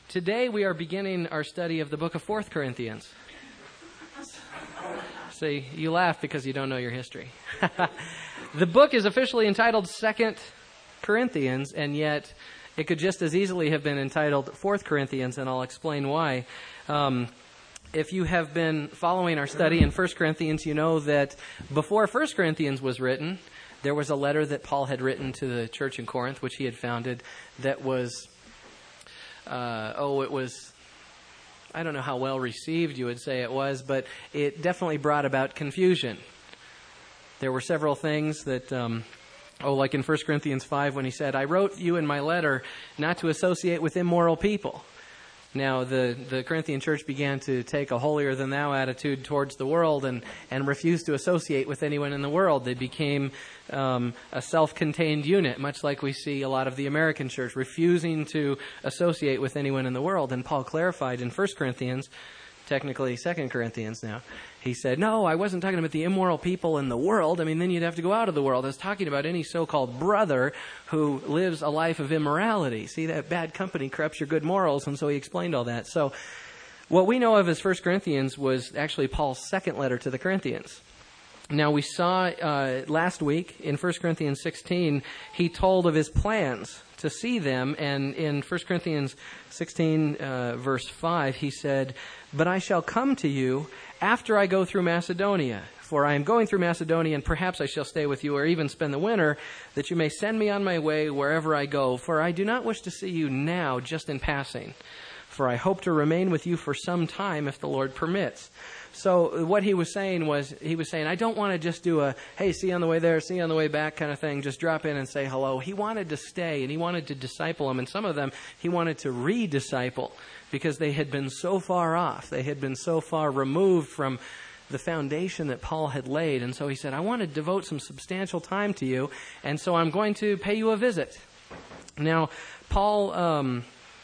Today we are beginning our study of the book of 4 Corinthians. See, you laugh because you don't know your history. The book is officially entitled 2 Corinthians, and yet it could just as easily have been entitled 4 Corinthians, and I'll explain why. If you have been following our study in 1 Corinthians, you know that before 1 Corinthians was written, there was a letter that Paul had written to the church in Corinth, which he had founded, that was, I don't know how well received you would say it was, but it definitely brought about confusion. There were several things that, like in 1 Corinthians 5 when he said, I wrote you in my letter not to associate with immoral people. Now, the Corinthian church began to take a holier-than-thou attitude towards the world and refused to associate with anyone in the world. They became a self-contained unit, much like we see a lot of the American church refusing to associate with anyone in the world. And Paul clarified in 1 Corinthians, technically 2 Corinthians now, he said, no, I wasn't talking about the immoral people in the world. I mean, then you'd have to go out of the world. I was talking about any so-called brother who lives a life of immorality. See, that bad company corrupts your good morals, and so he explained all that. So what we know of as 1 Corinthians was actually Paul's second letter to the Corinthians. Now, we saw last week in 1 Corinthians 16, he told of his plans to see them, and in 1 Corinthians 16, verse 5, he said, but I shall come to you after I go through Macedonia, for I am going through Macedonia, and perhaps I shall stay with you or even spend the winter, that you may send me on my way wherever I go, for I do not wish to see you now just in passing, for I hope to remain with you for some time if the Lord permits. So what he was saying was, I don't want to just do a, hey, see you on the way there, see you on the way back kind of thing, just drop in and say hello. He wanted to stay, and he wanted to disciple them, and some of them he wanted to re-disciple because they had been so far off. They had been so far removed from the foundation that Paul had laid. And so he said, I want to devote some substantial time to you, and so I'm going to pay you a visit. Now, Paul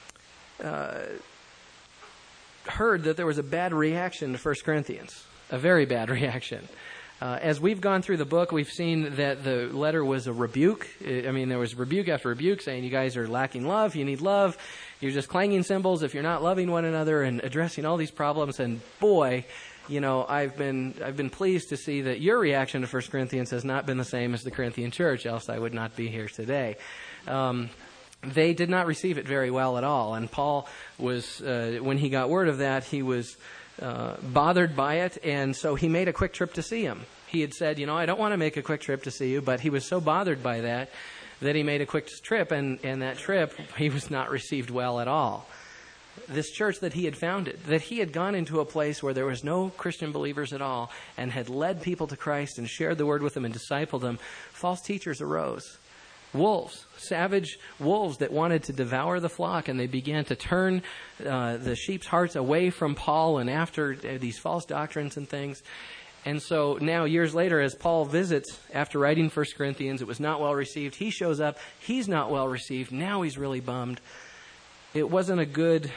heard that there was a bad reaction to 1 Corinthians, a very bad reaction. As we've gone through the book, we've seen that the letter was a rebuke. I mean, there was rebuke after rebuke saying you guys are lacking love, you need love, you're just clanging cymbals if you're not loving one another, and addressing all these problems. And boy, you know, I've been pleased to see that your reaction to 1 Corinthians has not been the same as the Corinthian church, else I would not be here today. They did not receive it very well at all. And Paul was, when he got word of that, he was bothered by it. And so he made a quick trip to see him. He had said, you know, I don't want to make a quick trip to see you, but he was so bothered by that he made a quick trip. And that trip, he was not received well at all. This church that he had founded, that he had gone into a place where there was no Christian believers at all and had led people to Christ and shared the word with them and discipled them, false teachers arose. Wolves, savage wolves that wanted to devour the flock, and they began to turn the sheep's hearts away from Paul and after these false doctrines and things. And so now, years later, as Paul visits after writing 1 Corinthians, it was not well received. He shows up, he's not well received. Now he's really bummed. It wasn't a good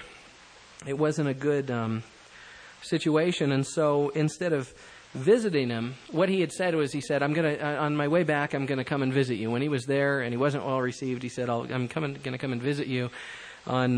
situation. And so instead of visiting him, what he had said was, he said, on my way back, I'm going to come and visit you. When he was there and he wasn't well received, he said, I'm going to come and visit you on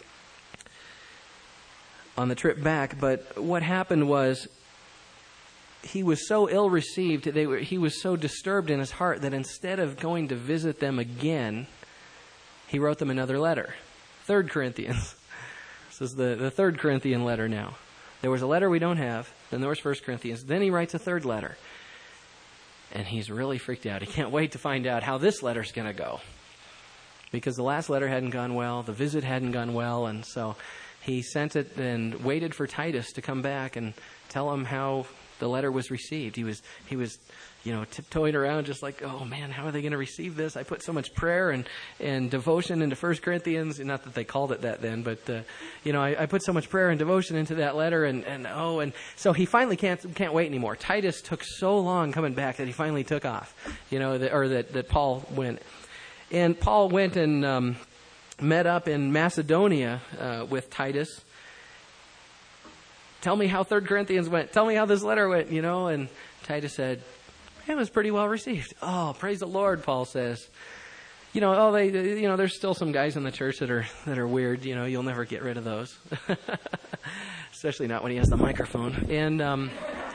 the trip back. But what happened was, he was so ill received, he was so disturbed in his heart that instead of going to visit them again, he wrote them another letter. 3 Corinthians. This is the 3 Corinthian letter now. There was a letter we don't have. Then there was 1 Corinthians. Then he writes a third letter. And he's really freaked out. He can't wait to find out how this letter's going to go. Because the last letter hadn't gone well. The visit hadn't gone well. And so he sent it and waited for Titus to come back and tell him how the letter was received. He was, tiptoeing around just like, oh man, how are they going to receive this? I put so much prayer and devotion into 1 Corinthians. Not that they called it that then, but, I put so much prayer and devotion into that letter and so he finally can't wait anymore. Titus took so long coming back that he finally took off, that Paul went. And Paul went and met up in Macedonia with Titus. Tell me how 3 Corinthians went. Tell me how this letter went, And Titus said, it was pretty well received. Oh, praise the Lord, Paul says. there's still some guys in the church that are weird. You'll never get rid of those, especially not when he has the microphone. And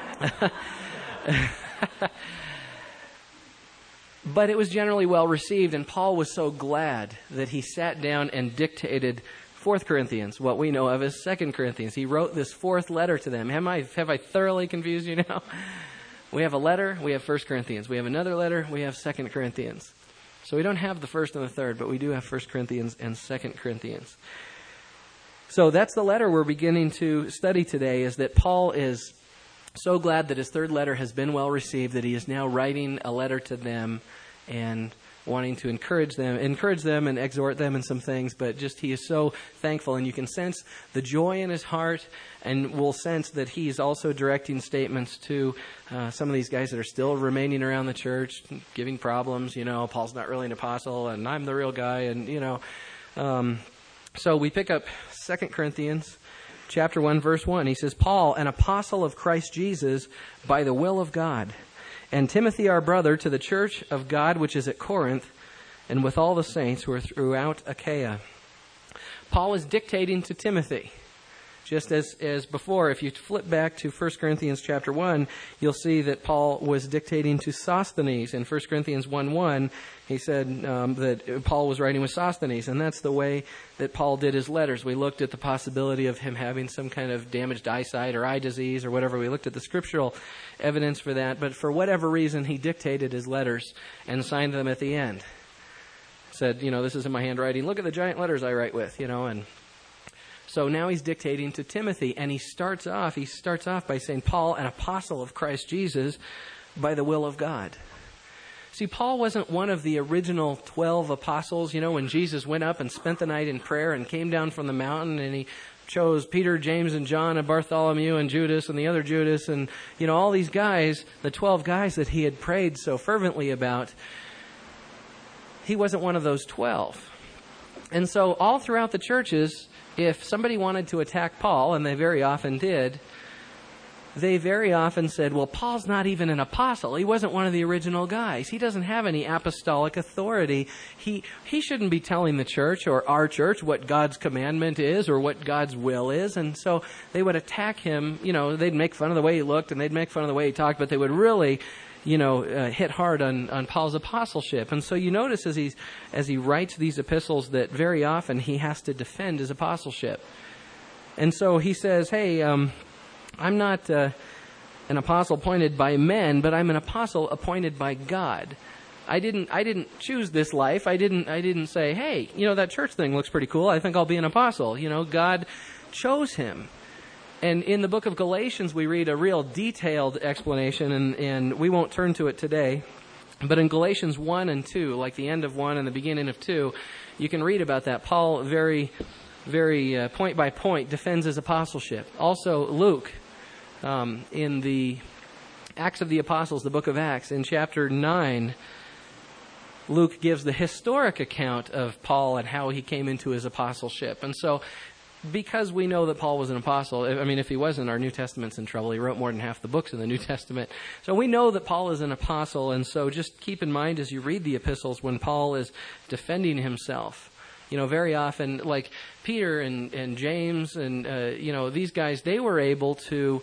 but it was generally well received, and Paul was so glad that he sat down and dictated 4th Corinthians, what we know of as 2nd Corinthians. He wrote this 4th letter to them. Have I thoroughly confused you now? We have a letter, we have 1 Corinthians. We have another letter, we have 2 Corinthians. So we don't have the 1st and the 3rd, but we do have 1 Corinthians and 2 Corinthians. So that's the letter we're beginning to study today, is that Paul is so glad that his 3rd letter has been well received that he is now writing a letter to them and wanting to encourage them and exhort them in some things, but just he is so thankful, and you can sense the joy in his heart, and we'll sense that he's also directing statements to some of these guys that are still remaining around the church, giving problems. Paul's not really an apostle, and I'm the real guy, and so we pick up 2 Corinthians chapter 1, verse 1. He says, Paul, an apostle of Christ Jesus, by the will of God, and Timothy, our brother, to the church of God which is at Corinth, and with all the saints who are throughout Achaia. Paul is dictating to Timothy. Just as before, if you flip back to 1 Corinthians chapter 1, you'll see that Paul was dictating to Sosthenes. In 1 Corinthians 1:1, he said that Paul was writing with Sosthenes, and that's the way that Paul did his letters. We looked at the possibility of him having some kind of damaged eyesight or eye disease or whatever. We looked at the scriptural evidence for that, but for whatever reason, he dictated his letters and signed them at the end. Said, this is in my handwriting. Look at the giant letters I write with, and so now he's dictating to Timothy, and he starts off by saying, Paul, an apostle of Christ Jesus, by the will of God. See, Paul wasn't one of the original 12 apostles, when Jesus went up and spent the night in prayer and came down from the mountain, and he chose Peter, James, and John, and Bartholomew, and Judas, and the other Judas, and, all these guys, the 12 guys that he had prayed so fervently about. He wasn't one of those 12. And so all throughout the churches, if somebody wanted to attack Paul, and they very often did, they very often said, well, Paul's not even an apostle. He wasn't one of the original guys. He doesn't have any apostolic authority. He shouldn't be telling the church or our church what God's commandment is or what God's will is. And so they would attack him. They'd make fun of the way he looked, and they'd make fun of the way he talked, but they would really hit hard on Paul's apostleship. And so you notice as he writes these epistles that very often he has to defend his apostleship. And so he says, hey, I'm not an apostle appointed by men, but I'm an apostle appointed by God. I didn't choose this life. I didn't say, hey, that church thing looks pretty cool. I think I'll be an apostle. God chose him. And in the book of Galatians, we read a real detailed explanation, and we won't turn to it today. But in Galatians 1 and 2, like the end of 1 and the beginning of 2, you can read about that. Paul, very, very point by point, defends his apostleship. Also, Luke, in the Acts of the Apostles, the book of Acts, in chapter 9, Luke gives the historic account of Paul and how he came into his apostleship. And so, because we know that Paul was an apostle, if he wasn't, our New Testament's in trouble. He wrote more than half the books in the New Testament. So we know that Paul is an apostle, and so just keep in mind as you read the epistles when Paul is defending himself. Very often, like Peter and James and, these guys, they were able to,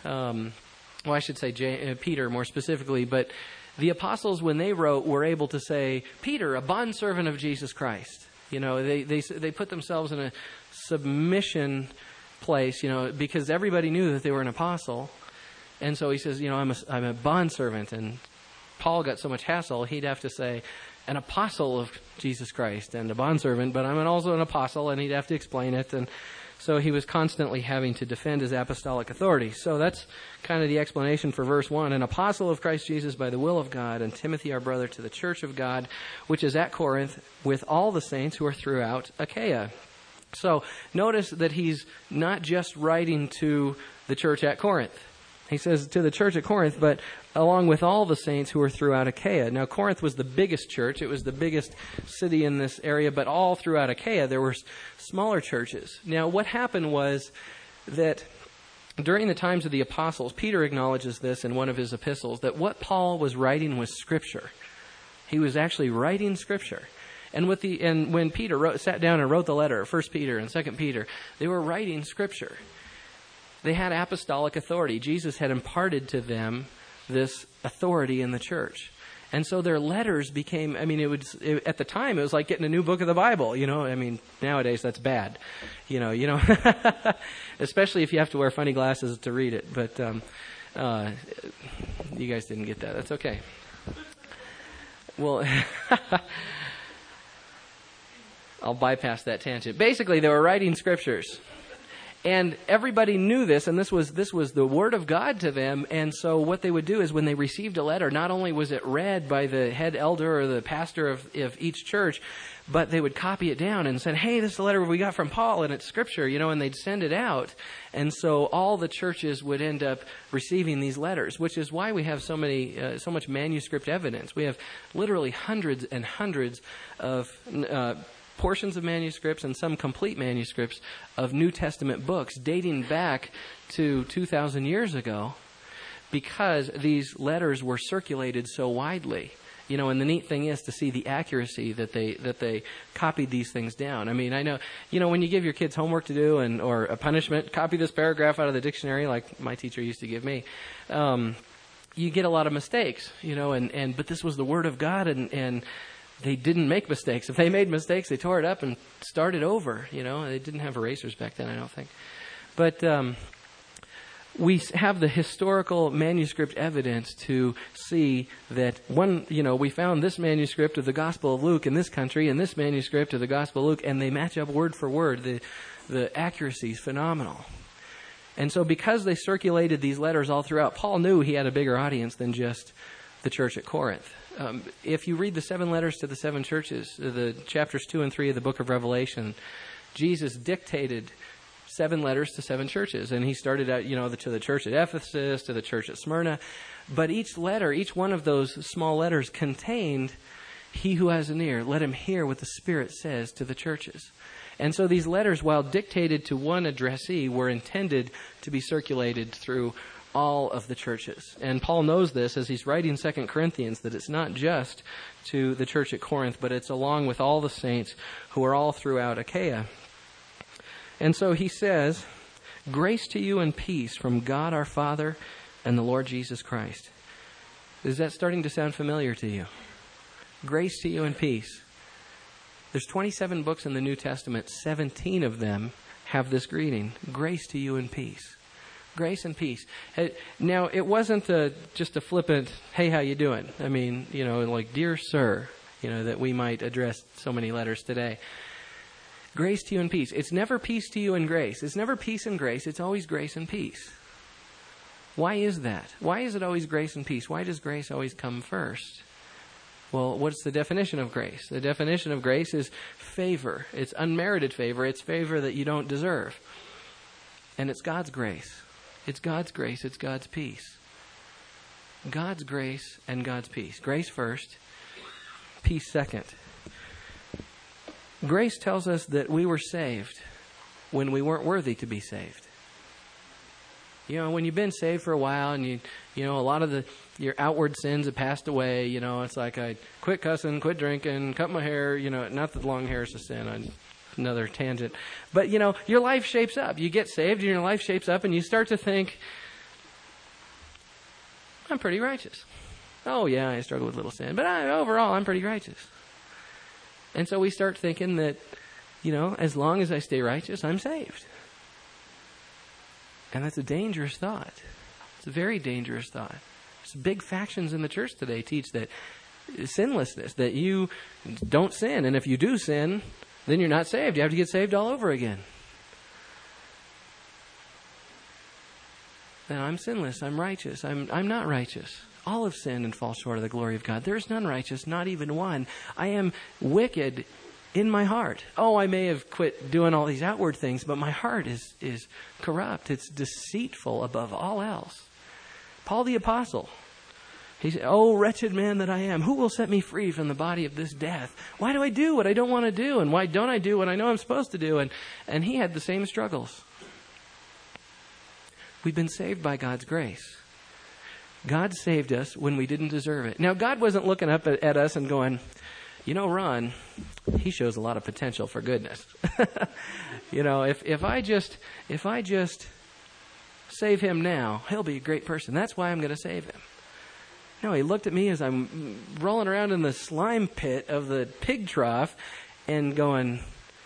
I should say Peter more specifically, but the apostles, when they wrote, were able to say, Peter, a bondservant of Jesus Christ. They put themselves in a submission place, because everybody knew that they were an apostle. And so he says, I'm a bondservant. And Paul got so much hassle, he'd have to say, an apostle of Jesus Christ and a bondservant, but I'm also an apostle, and he'd have to explain it. And so he was constantly having to defend his apostolic authority. So that's kind of the explanation for verse 1. An apostle of Christ Jesus by the will of God, and Timothy our brother to the church of God, which is at Corinth, with all the saints who are throughout Achaia. So notice that he's not just writing to the church at Corinth. He says to the church at Corinth, but along with all the saints who are throughout Achaia. Now, Corinth was the biggest church. It was the biggest city in this area, but all throughout Achaia there were smaller churches. Now, what happened was that during the times of the apostles, Peter acknowledges this in one of his epistles, that what Paul was writing was Scripture. He was actually writing Scripture. And when Peter sat down and wrote the letter, 1 Peter and 2 Peter, they were writing Scripture. They had apostolic authority. Jesus had imparted to them this authority in the church. And so their letters became, at the time, it was like getting a new book of the Bible, nowadays that's bad, especially if you have to wear funny glasses to read it. But you guys didn't get that. That's okay. Well, I'll bypass that tangent. Basically, they were writing scriptures. And everybody knew this, and this was the word of God to them. And so what they would do is when they received a letter, not only was it read by the head elder or the pastor of each church, but they would copy it down and say, hey, this is the letter we got from Paul, and it's Scripture, and they'd send it out. And so all the churches would end up receiving these letters, which is why we have so much manuscript evidence. We have literally hundreds and hundreds of portions of manuscripts and some complete manuscripts of New Testament books dating back to 2,000 years ago, because these letters were circulated so widely. And the neat thing is to see the accuracy that they copied these things down. I know, when you give your kids homework to do or a punishment, copy this paragraph out of the dictionary, like my teacher used to give me, you get a lot of mistakes, but this was the Word of God, and they didn't make mistakes. If they made mistakes, they tore it up and started over. They didn't have erasers back then, I don't think. But we have the historical manuscript evidence to see that we found this manuscript of the Gospel of Luke in this country and this manuscript of the Gospel of Luke, and they match up word for word. The accuracy is phenomenal. And so because they circulated these letters all throughout, Paul knew he had a bigger audience than just the church at Corinth. If you read the 7 letters to the 7 churches, the chapters 2 and 3 of the book of Revelation, Jesus dictated 7 letters to 7 churches. And he started out, to the church at Ephesus, to the church at Smyrna. But each letter, each one of those small letters contained, he who has an ear, let him hear what the Spirit says to the churches. And so these letters, while dictated to one addressee, were intended to be circulated through all of the churches. And Paul knows this as he's writing 2 Corinthians, that it's not just to the church at Corinth, but it's along with all the saints who are all throughout Achaia. And so he says, grace to you and peace from God our Father and the Lord Jesus Christ. Is that starting to sound familiar to you? Grace to you and peace. There's 27 books in the New Testament. 17 of them have this greeting. Grace to you and peace. Grace and peace. Now, it wasn't just a flippant, hey, how you doing? Like, dear sir, that we might address so many letters today. Grace to you and peace. It's never peace to you and grace. It's never peace and grace. It's always grace and peace. Why is that? Why is it always grace and peace? Why does grace always come first? Well, what's the definition of grace? The definition of grace is favor. It's unmerited favor. It's favor that you don't deserve. And it's God's grace. It's God's grace. It's God's peace. God's grace and God's peace. Grace first, peace second. Grace tells us that we were saved when we weren't worthy to be saved. When you've been saved for a while and a lot of your outward sins have passed away, it's like I quit cussing, quit drinking, cut my hair, not that long hair is a sin. Another tangent. But, your life shapes up. You get saved and your life shapes up and you start to think, I'm pretty righteous. Oh, yeah, I struggle with little sin. But overall, I'm pretty righteous. And so we start thinking that, as long as I stay righteous, I'm saved. And that's a dangerous thought. It's a very dangerous thought. There's big factions in the church today teach that sinlessness, that you don't sin. And if you do sin, then you're not saved. You have to get saved all over again. Then I'm sinless. I'm righteous. I'm not righteous. All have sinned and fall short of the glory of God. There is none righteous, not even one. I am wicked in my heart. Oh, I may have quit doing all these outward things, but my heart is corrupt. It's deceitful above all else. Paul the Apostle, he said, oh, wretched man that I am, who will set me free from the body of this death? Why do I do what I don't want to do? And why don't I do what I know I'm supposed to do? And he had the same struggles. We've been saved by God's grace. God saved us when we didn't deserve it. Now, God wasn't looking up at us and going, Ron, he shows a lot of potential for goodness. If I just save him now, he'll be a great person. That's why I'm going to save him. No, he looked at me as I'm rolling around in the slime pit of the pig trough and going,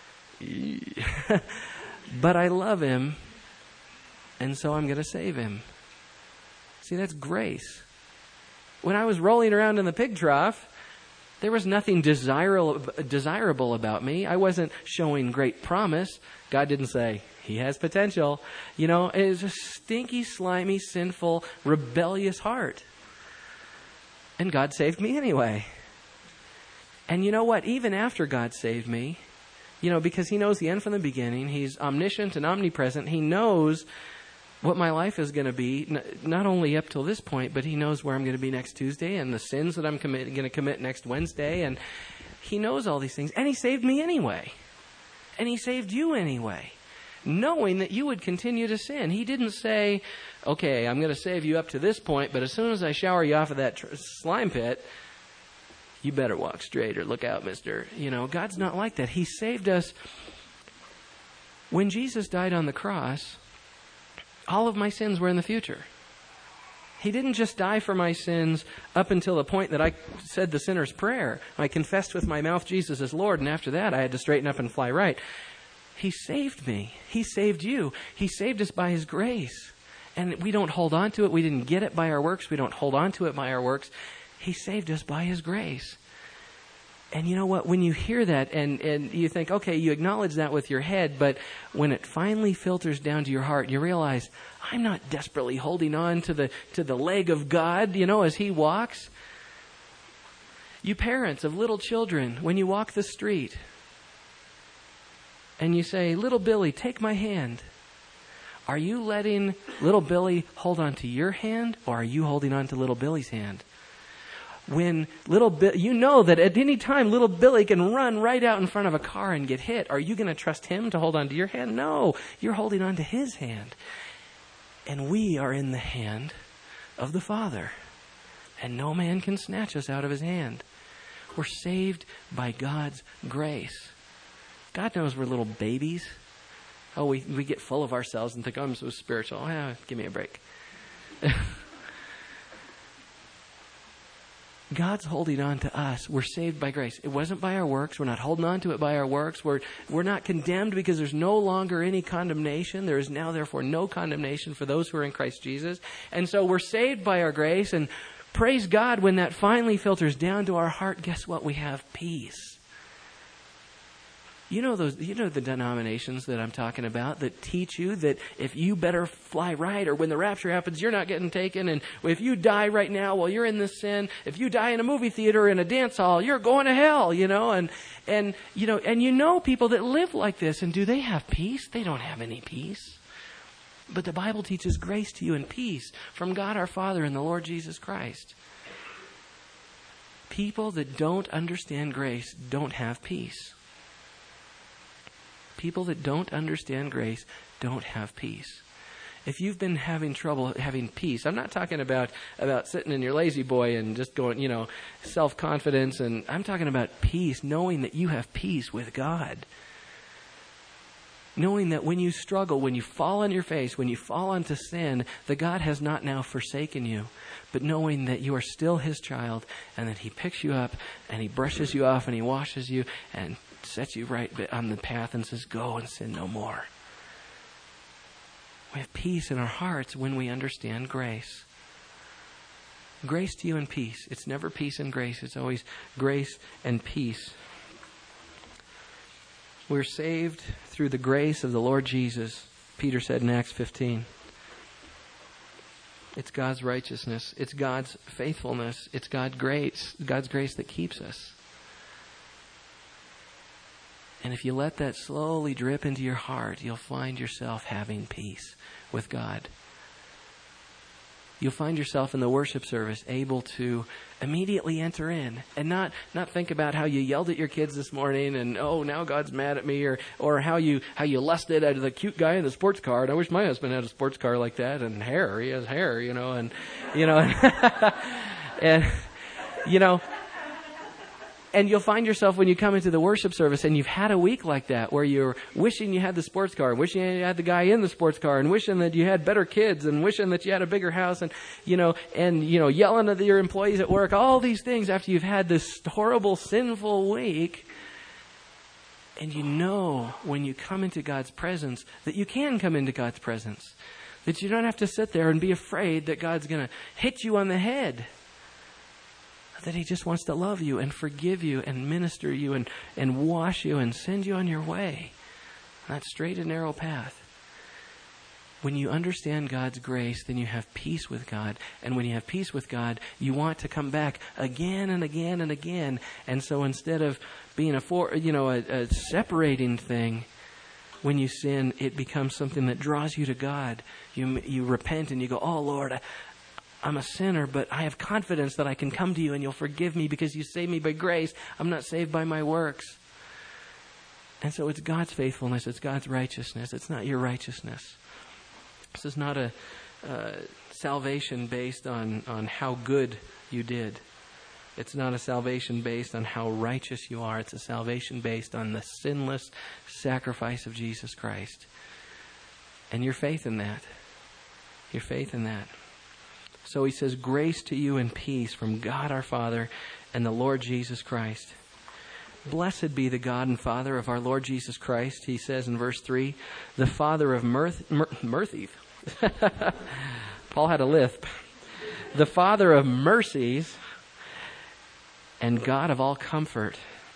but I love him, and so I'm going to save him. See, that's grace. When I was rolling around in the pig trough, there was nothing desirable about me. I wasn't showing great promise. God didn't say, he has potential. It was a stinky, slimy, sinful, rebellious heart. And God saved me anyway. And you know what? Even after God saved me, because he knows the end from the beginning, he's omniscient and omnipresent. He knows what my life is going to be, not only up till this point, but he knows where I'm going to be next Tuesday and the sins that I'm going to commit next Wednesday. And he knows all these things. And he saved me anyway. And he saved you anyway, knowing that you would continue to sin. He didn't say, okay, I'm going to save you up to this point, but as soon as I shower you off of that slime pit, you better walk straight or look out, mister. God's not like that. He saved us. When Jesus died on the cross, all of my sins were in the future. He didn't just die for my sins up until the point that I said the sinner's prayer. I confessed with my mouth Jesus is Lord, and after that I had to straighten up and fly right. He saved me. He saved you. He saved us by his grace. And we don't hold on to it. We didn't get it by our works. We don't hold on to it by our works. He saved us by his grace. And you know what? When you hear that and you think, okay, you acknowledge that with your head, but when it finally filters down to your heart, you realize, I'm not desperately holding on to the leg of God, as he walks. You parents of little children, when you walk the street and you say, little Billy, take my hand. Are you letting little Billy hold on to your hand, or are you holding on to little Billy's hand? When you know that at any time little Billy can run right out in front of a car and get hit. Are you going to trust him to hold on to your hand? No, you're holding on to his hand. And we are in the hand of the Father. And no man can snatch us out of his hand. We're saved by God's grace. God knows we're little babies. Oh, we get full of ourselves and think, oh, I'm so spiritual. Give me a break. God's holding on to us. We're saved by grace. It wasn't by our works. We're not holding on to it by our works. We're not condemned because there's no longer any condemnation. There is now, therefore, no condemnation for those who are in Christ Jesus. And so we're saved by our grace. And praise God, when that finally filters down to our heart, guess what? We have peace. You know the denominations that I'm talking about that teach you that if you better fly right, or when the rapture happens, you're not getting taken. And if you die right now while you're in this sin, if you die in a movie theater or in a dance hall, you're going to hell, And people that live like this. And do they have peace? They don't have any peace. But the Bible teaches grace to you and peace from God our Father and the Lord Jesus Christ. People that don't understand grace don't have peace. People that don't understand grace don't have peace. If you've been having trouble having peace, I'm not talking about sitting in your lazy boy and just going, self-confidence. And I'm talking about peace, knowing that you have peace with God. Knowing that when you struggle, when you fall on your face, when you fall onto sin, that God has not now forsaken you. But knowing that you are still his child and that he picks you up and he brushes you off and he washes you and sets you right on the path and says, go and sin no more. We have peace in our hearts when we understand grace. Grace to you and peace. It's never peace and grace. It's always grace and peace. We're saved through the grace of the Lord Jesus, Peter said in Acts 15. It's God's righteousness. It's God's faithfulness. It's God's grace that keeps us. And if you let that slowly drip into your heart, you'll find yourself having peace with God. You'll find yourself in the worship service able to immediately enter in and not think about how you yelled at your kids this morning and, oh, now God's mad at me, or how you lusted at the cute guy in the sports car. And I wish my husband had a sports car like that, and hair. He has hair, and And you'll find yourself when you come into the worship service and you've had a week like that where you're wishing you had the sports car, wishing you had the guy in the sports car, and wishing that you had better kids, and wishing that you had a bigger house, and yelling at your employees at work, all these things after you've had this horrible, sinful week. And you know when you come into God's presence that you can come into God's presence. That you don't have to sit there and be afraid that God's going to hit you on the head. That He just wants to love you and forgive you and minister you and wash you and send you on your way. That straight and narrow path. When you understand God's grace, then you have peace with God. And when you have peace with God, you want to come back again and again and again. And so instead of being a separating thing, when you sin, it becomes something that draws you to God. You repent and you go, oh Lord, I'm a sinner, but I have confidence that I can come to you and you'll forgive me because you saved me by grace. I'm not saved by my works. And so it's God's faithfulness. It's God's righteousness. It's not your righteousness. This is not a salvation based on how good you did. It's not a salvation based on how righteous you are. It's a salvation based on the sinless sacrifice of Jesus Christ. And your faith in that. Your faith in that. So he says, grace to you and peace from God our Father and the Lord Jesus Christ. Blessed be the God and Father of our Lord Jesus Christ, he says in verse 3, the Father of mercies. Paul had a lisp. The Father of mercies and God of all comfort,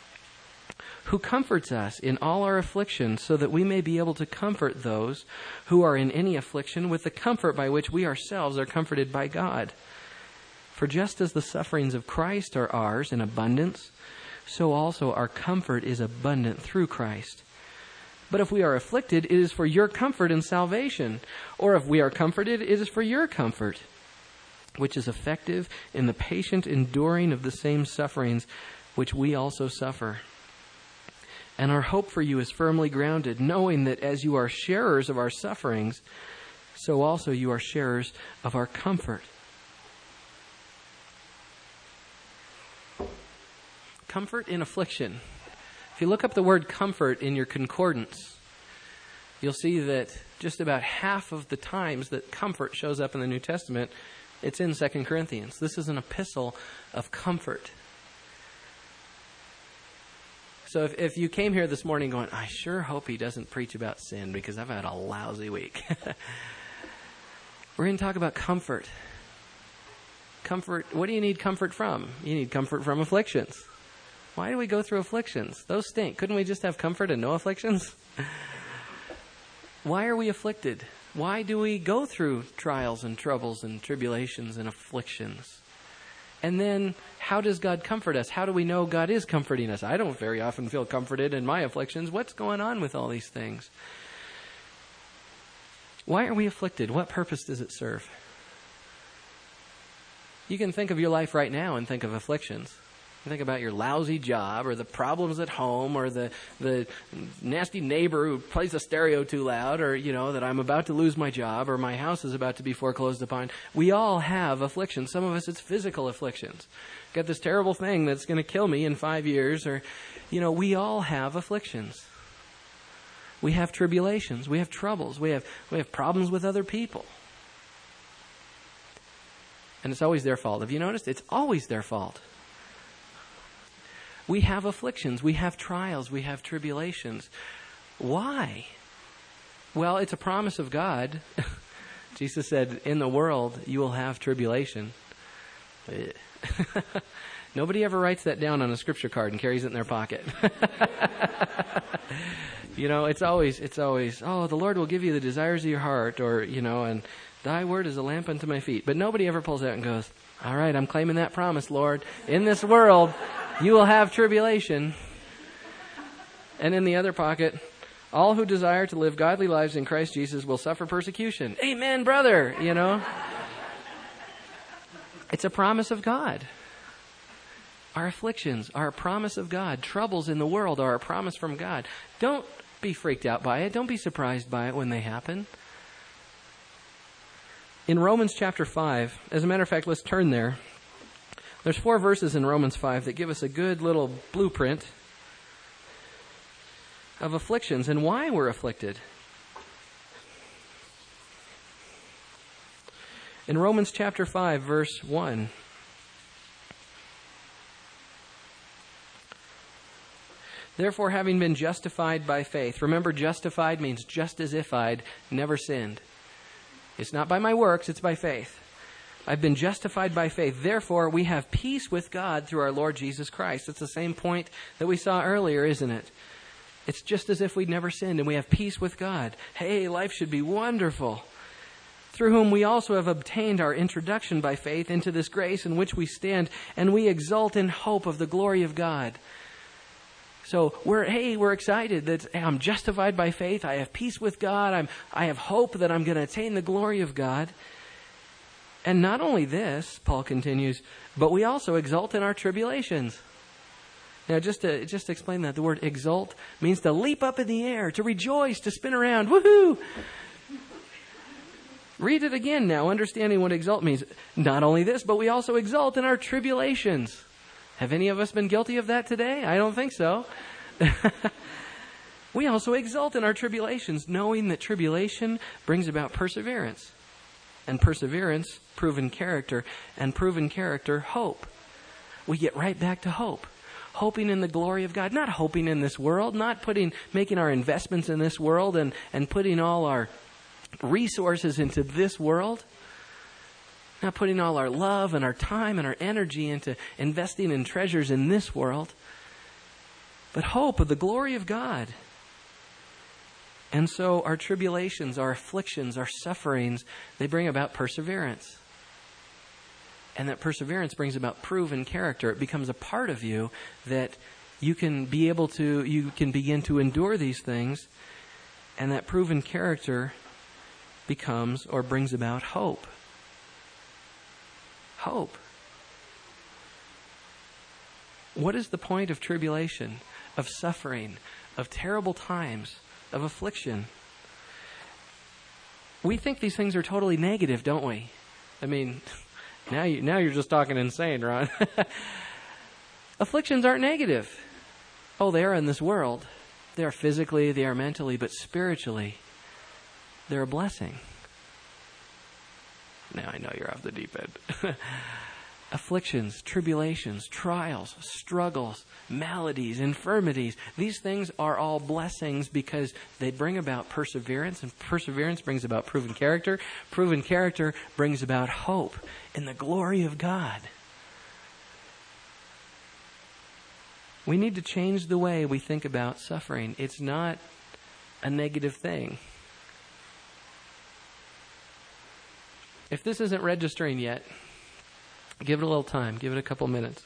who comforts us in all our affliction, so that we may be able to comfort those who are in any affliction with the comfort by which we ourselves are comforted by God. For just as the sufferings of Christ are ours in abundance, so also our comfort is abundant through Christ. But if we are afflicted, it is for your comfort and salvation. Or if we are comforted, it is for your comfort, which is effective in the patient enduring of the same sufferings which we also suffer. And our hope for you is firmly grounded, knowing that as you are sharers of our sufferings, so also you are sharers of our comfort. Comfort in affliction. If you look up the word comfort in your concordance, you'll see that just about half of the times that comfort shows up in the New Testament, it's in 2 Corinthians. This is an epistle of comfort. So if you came here this morning going, I sure hope he doesn't preach about sin because I've had a lousy week. We're going to talk about comfort. Comfort. What do you need comfort from? You need comfort from afflictions. Why do we go through afflictions? Those stink. Couldn't we just have comfort and no afflictions? Why are we afflicted? Why do we go through trials and troubles and tribulations and afflictions? And then, how does God comfort us? How do we know God is comforting us? I don't very often feel comforted in my afflictions. What's going on with all these things? Why are we afflicted? What purpose does it serve? You can think of your life right now and think of afflictions. Think about your lousy job or the problems at home or the nasty neighbor who plays the stereo too loud or, that I'm about to lose my job or my house is about to be foreclosed upon. We all have afflictions. Some of us, it's physical afflictions. Got this terrible thing that's going to kill me in 5 years or, we all have afflictions. We have tribulations. We have troubles. We have problems with other people. And it's always their fault. Have you noticed? It's always their fault. We have afflictions, we have trials, we have tribulations. Why? Well, it's a promise of God. Jesus said, in the world you will have tribulation. Nobody ever writes that down on a scripture card and carries it in their pocket. It's always, oh, the Lord will give you the desires of your heart, or, and thy word is a lamp unto my feet. But nobody ever pulls out and goes, all right, I'm claiming that promise, Lord. In this world, you will have tribulation. And in the other pocket, all who desire to live godly lives in Christ Jesus will suffer persecution. Amen, brother, It's a promise of God. Our afflictions are a promise of God. Troubles in the world are a promise from God. Don't be freaked out by it. Don't be surprised by it when they happen. In Romans chapter 5, as a matter of fact, let's turn there. There's 4 verses in Romans 5 that give us a good little blueprint of afflictions and why we're afflicted. In Romans chapter 5, verse 1, therefore, having been justified by faith. Remember, justified means just as if I'd never sinned. It's not by my works, it's by faith. I've been justified by faith. Therefore, we have peace with God through our Lord Jesus Christ. It's the same point that we saw earlier, isn't it? It's just as if we'd never sinned, and we have peace with God. Hey, life should be wonderful. Through whom we also have obtained our introduction by faith into this grace in which we stand, and we exult in hope of the glory of God. So we're excited that I'm justified by faith. I have peace with God. I have hope that I'm going to attain the glory of God. And not only this, Paul continues, but we also exult in our tribulations. Now, just to explain that, the word exult means to leap up in the air, to rejoice, to spin around. Woohoo! Read it again now, understanding what exult means. Not only this, but we also exult in our tribulations. Have any of us been guilty of that today? I don't think so. We also exult in our tribulations, knowing that tribulation brings about perseverance. And perseverance, proven character. And proven character, hope. We get right back to hope. Hoping in the glory of God. Not hoping in this world. Not making our investments in this world and putting all our resources into this world. Not putting all our love and our time and our energy into investing in treasures in this world. But hope of the glory of God. And so our tribulations, our afflictions, our sufferings, they bring about perseverance. And that perseverance brings about proven character. It becomes a part of you that you can begin to endure these things. And that proven character becomes or brings about hope. Hope. What is the point of tribulation, of suffering, of terrible times, of affliction? We think these things are totally negative, don't we? I mean, now you're just talking insane, Ron. Afflictions aren't negative. Oh, they are in this world. They are physically, they are mentally, but spiritually, they're a blessing. Now I know you're off the deep end. Afflictions, tribulations, trials, struggles, maladies, infirmities. These things are all blessings because they bring about perseverance, and perseverance brings about proven character. Proven character brings about hope in the glory of God. We need to change the way we think about suffering. It's not a negative thing. If this isn't registering yet, give it a little time. Give it a couple minutes.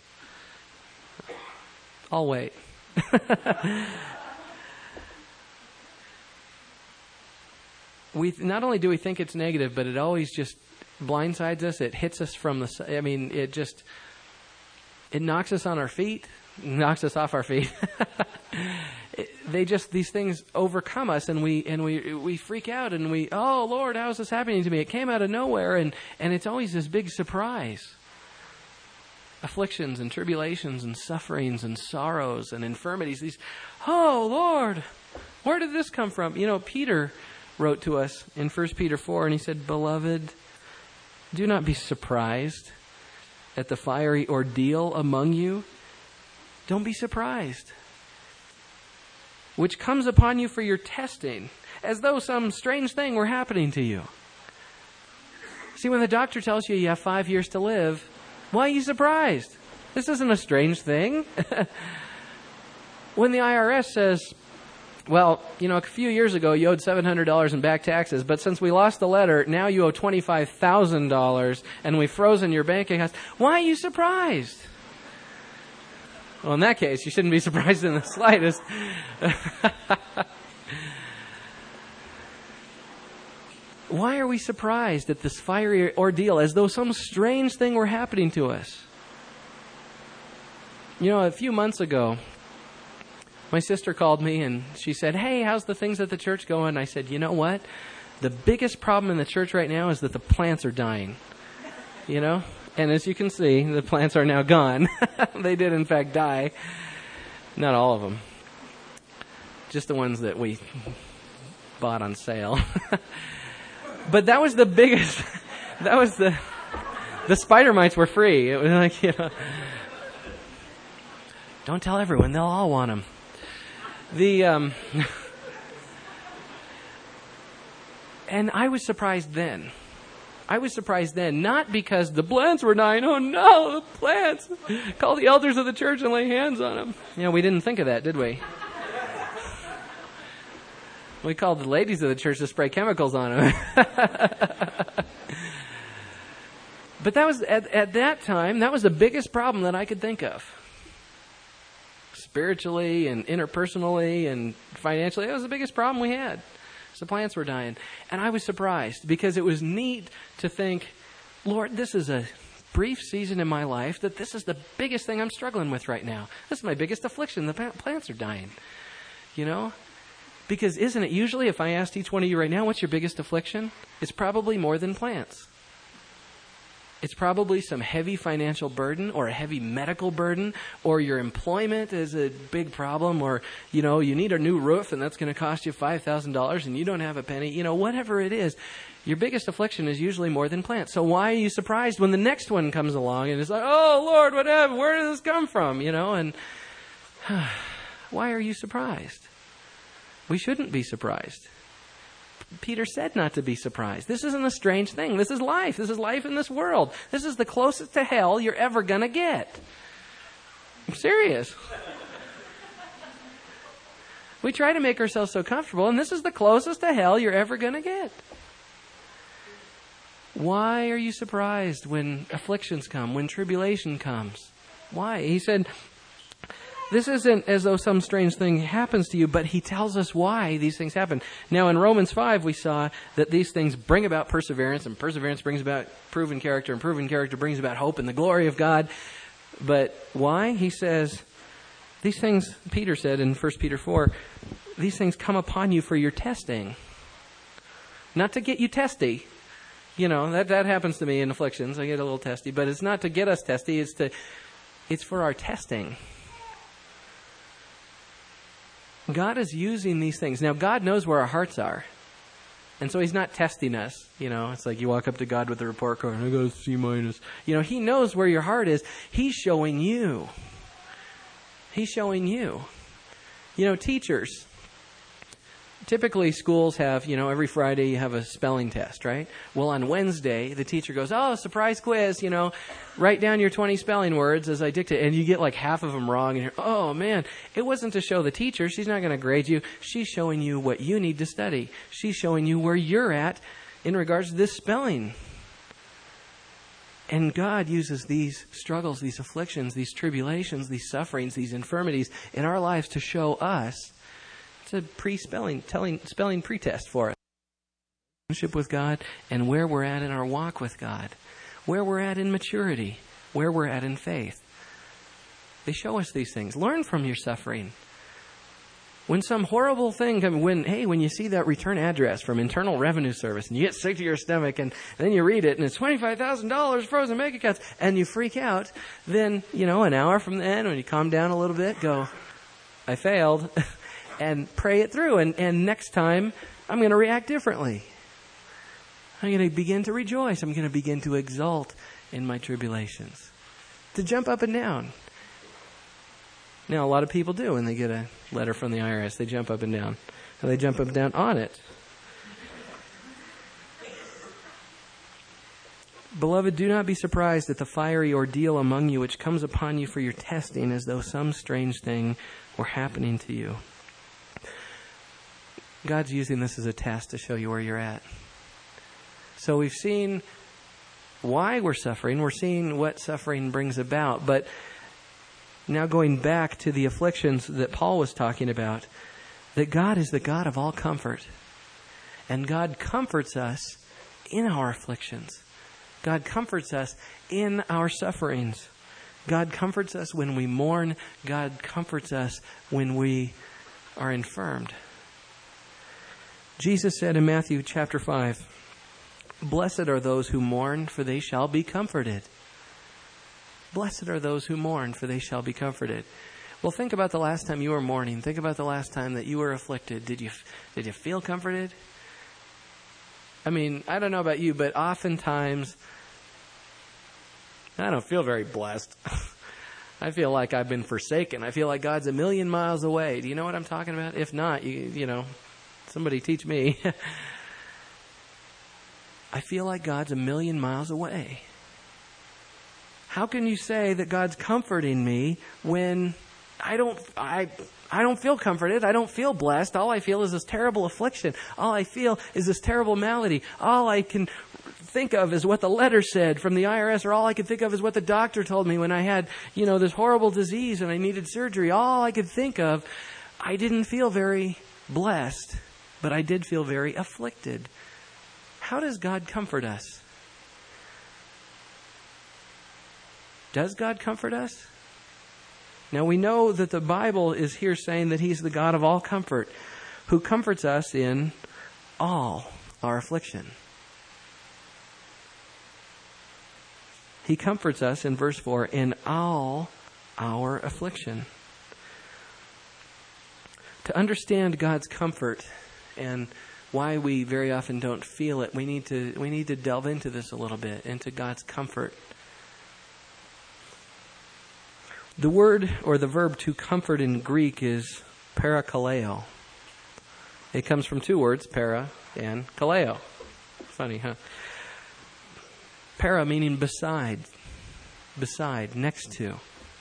I'll wait. Not only do we think it's negative, but it always just blindsides us. It hits us from the... I mean, it knocks us on our feet, knocks us off our feet. These things overcome us, and we freak out, and oh Lord, how is this happening to me? It came out of nowhere, and it's always this big surprise. Afflictions and tribulations and sufferings and sorrows and infirmities. Oh Lord, where did this come from? Peter wrote to us in 1 Peter 4, and he said, "Beloved, do not be surprised at the fiery ordeal among you." Don't be surprised. Which comes upon you for your testing, as though some strange thing were happening to you. See, when the doctor tells you have 5 years to live, why are you surprised? This isn't a strange thing. When the IRS says, well, a few years ago you owed $700 in back taxes, but since we lost the letter, now you owe $25,000 and we've frozen your bank accounts, why are you surprised? Well, in that case, you shouldn't be surprised in the slightest. Why are we surprised at this fiery ordeal as though some strange thing were happening to us? A few months ago, my sister called me and she said, "Hey, how's the things at the church going?" I said, "You know what? The biggest problem in the church right now is that the plants are dying." And as you can see, the plants are now gone. They did, in fact, die. Not all of them. Just the ones that we bought on sale. But that was the biggest. That was the spider mites were free. It was like, don't tell everyone; they'll all want them. And I was surprised then. Not because the plants were dying. Oh no, the plants! Call the elders of the church and lay hands on them. We didn't think of that, did we? We called the ladies of the church to spray chemicals on them. But that was at that time, that was the biggest problem that I could think of. Spiritually and interpersonally and financially, that was the biggest problem we had. So the plants were dying. And I was surprised because it was neat to think, Lord, this is a brief season in my life that this is the biggest thing I'm struggling with right now. This is my biggest affliction. The plants are dying. Because isn't it usually, if I asked each one of you right now, what's your biggest affliction? It's probably more than plants. It's probably some heavy financial burden or a heavy medical burden, or your employment is a big problem, or, you need a new roof and that's going to cost you $5,000 and you don't have a penny. Whatever it is, your biggest affliction is usually more than plants. So why are you surprised when the next one comes along and it's like, oh, Lord, what happened? Where did this come from? And why are you surprised? We shouldn't be surprised. Peter said not to be surprised. This isn't a strange thing. This is life. This is life in this world. This is the closest to hell you're ever going to get. I'm serious. We try to make ourselves so comfortable, and this is the closest to hell you're ever going to get. Why are you surprised when afflictions come, when tribulation comes? Why? He said, this isn't as though some strange thing happens to you, but he tells us why these things happen. Now, in Romans 5, we saw that these things bring about perseverance, and perseverance brings about proven character, and proven character brings about hope and the glory of God. But why? He says, these things, Peter said in 1 Peter 4, these things come upon you for your testing. Not to get you testy. That happens to me in afflictions. I get a little testy, but it's not to get us testy. It's for our testing. God is using these things. Now, God knows where our hearts are. And so he's not testing us. It's like you walk up to God with a report card and I got a C-. He knows where your heart is. He's showing you. He's showing you. Teachers. Typically, schools have, every Friday you have a spelling test, right? Well, on Wednesday, the teacher goes, oh, surprise quiz, write down your 20 spelling words as I dictate. And you get like half of them wrong. And you're, oh, man, it wasn't to show the teacher. She's not going to grade you. She's showing you what you need to study. She's showing you where you're at in regards to this spelling. And God uses these struggles, these afflictions, these tribulations, these sufferings, these infirmities in our lives to show us. It's a spelling pretest for us. Relationship with God and where we're at in our walk with God. Where we're at in maturity. Where we're at in faith. They show us these things. Learn from your suffering. When some horrible thing comes, when you see that return address from Internal Revenue Service and you get sick to your stomach and then you read it and it's $25,000 frozen bank accounts and you freak out, then, an hour from then when you calm down a little bit, go, I failed. And pray it through. And next time, I'm going to react differently. I'm going to begin to rejoice. I'm going to begin to exult in my tribulations. To jump up and down. Now, a lot of people do when they get a letter from the IRS. They jump up and down. And they jump up and down on it. Beloved, do not be surprised at the fiery ordeal among you which comes upon you for your testing, as though some strange thing were happening to you. God's using this as a test to show you where you're at. So we've seen why we're suffering. We're seeing what suffering brings about. But now going back to the afflictions that Paul was talking about, that God is the God of all comfort. And God comforts us in our afflictions. God comforts us in our sufferings. God comforts us when we mourn. God comforts us when we are infirmed. Jesus said in Matthew chapter 5, blessed are those who mourn, for they shall be comforted. Blessed are those who mourn, for they shall be comforted. Well, think about the last time you were mourning. Think about the last time that you were afflicted. Did you feel comforted? I mean, I don't know about you, but oftentimes I don't feel very blessed. I feel like I've been forsaken. I feel like God's a million miles away. Do you know what I'm talking about? If not, you know, somebody teach me. I feel like God's a million miles away. How can you say that God's comforting me when I don't feel comforted. I don't feel blessed. All I feel is this terrible affliction. All I feel is this terrible malady. All I can think of is what the letter said from the IRS, or all I could think of is what the doctor told me when I had, this horrible disease and I needed surgery. All I could think of, I didn't feel very blessed, but I did feel very afflicted. How does God comfort us? Does God comfort us? Now we know that the Bible is here saying that He's the God of all comfort, who comforts us in all our affliction. He comforts us, in verse 4, in all our affliction. To understand God's comfort and why we very often don't feel it, we need to delve into this a little bit, into God's comfort. The word or the verb to comfort in Greek is parakaleo. It comes from two words, para and kaleo. Funny, huh? Para meaning beside, next to.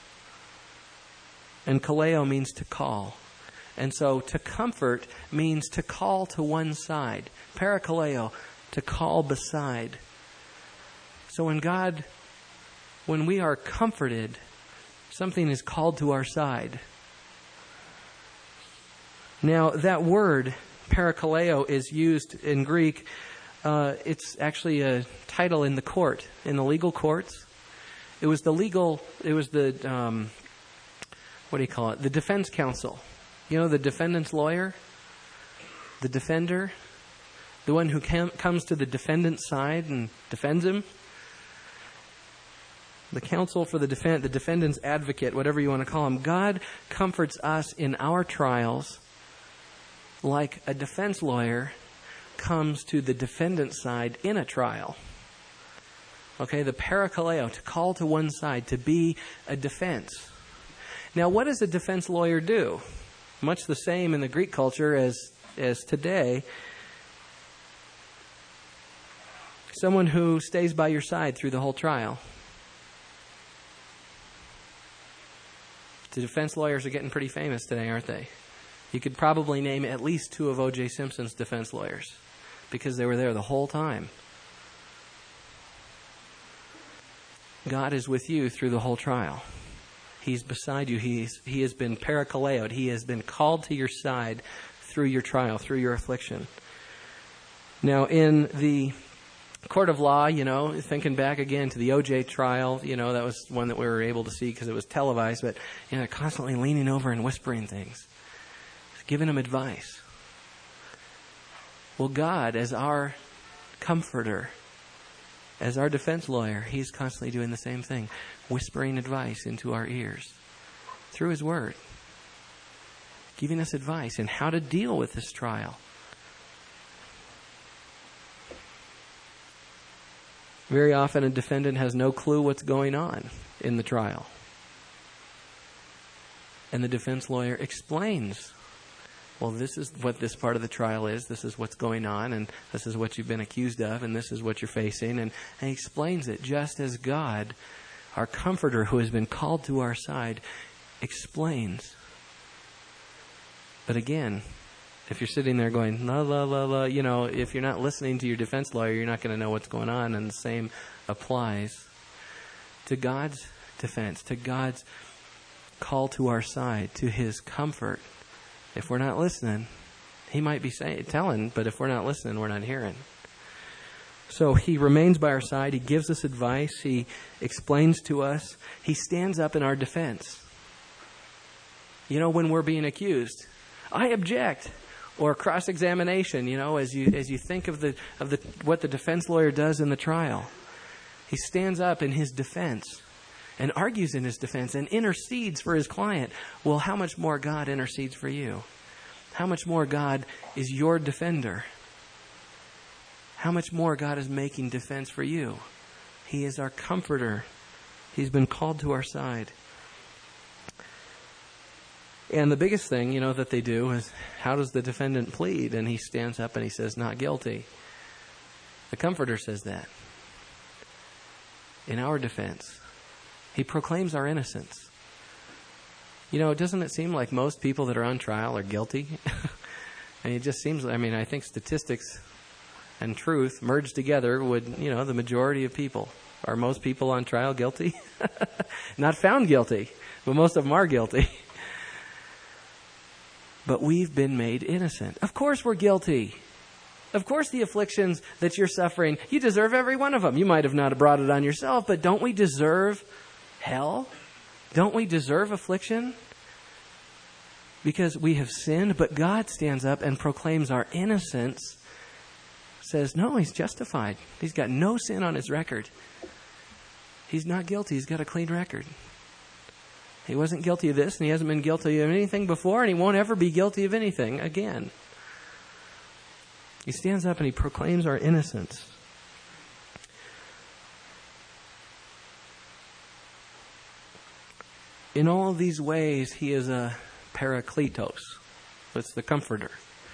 And kaleo means to call. And so to comfort means to call to one side. Parakaleo, to call beside. So when we are comforted, something is called to our side. Now, that word, parakaleo, is used in Greek. It's actually a title in the court, in the legal courts. It was the the defense counsel. The defendant's lawyer, the defender, the one who comes to the defendant's side and defends him. The counsel for the defendant's advocate, whatever you want to call him. God comforts us in our trials like a defense lawyer comes to the defendant's side in a trial. Okay, the parakaleo, to call to one side, to be a defense. Now, what does a defense lawyer do? Much the same in the Greek culture as today. Someone who stays by your side through the whole trial. The defense lawyers are getting pretty famous today, aren't they? You could probably name at least two of O.J. Simpson's defense lawyers because they were there the whole time. God is with you through the whole trial. He's beside you. He has been parakaleoed. He has been called to your side through your trial, through your affliction. Now, in the court of law, thinking back again to the O.J. trial, that was one that we were able to see because it was televised, but, constantly leaning over and whispering things, giving them advice. Well, God, as our comforter, as our defense lawyer, He's constantly doing the same thing, whispering advice into our ears through His Word, giving us advice in how to deal with this trial. Very often a defendant has no clue what's going on in the trial. And the defense lawyer explains, well, this is what this part of the trial is, this is what's going on, and this is what you've been accused of, and this is what you're facing. And he explains it just as God, our comforter who has been called to our side, explains. But again, if you're sitting there going, la, la, la, la, if you're not listening to your defense lawyer, you're not going to know what's going on. And the same applies to God's defense, to God's call to our side, to His comfort. If we're not listening, He might be telling, but if we're not listening, we're not hearing. So He remains by our side. He gives us advice. He explains to us. He stands up in our defense. When we're being accused, I object. Or cross-examination, as you think of what the defense lawyer does in the trial. He stands up in his defense and argues in his defense and intercedes for his client. Well, how much more God intercedes for you? How much more God is your defender? How much more God is making defense for you? He is our comforter. He's been called to our side. And the biggest thing, that they do is, how does the defendant plead? And he stands up and he says, not guilty. The comforter says that. In our defense, he proclaims our innocence. Doesn't it seem like most people that are on trial are guilty? And it just seems, I think statistics and truth merged together would, the majority of people. Are most people on trial guilty? Not found guilty, but most of them are guilty. But we've been made innocent. Of course we're guilty. Of course the afflictions that you're suffering, you deserve every one of them. You might have not brought it on yourself, but don't we deserve hell? Don't we deserve affliction? Because we have sinned, but God stands up and proclaims our innocence. Says, no, he's justified. He's got no sin on his record. He's not guilty. He's got a clean record. He wasn't guilty of this, and he hasn't been guilty of anything before, and he won't ever be guilty of anything again. He stands up and he proclaims our innocence. In all these ways, he is a parakletos. That's the comforter.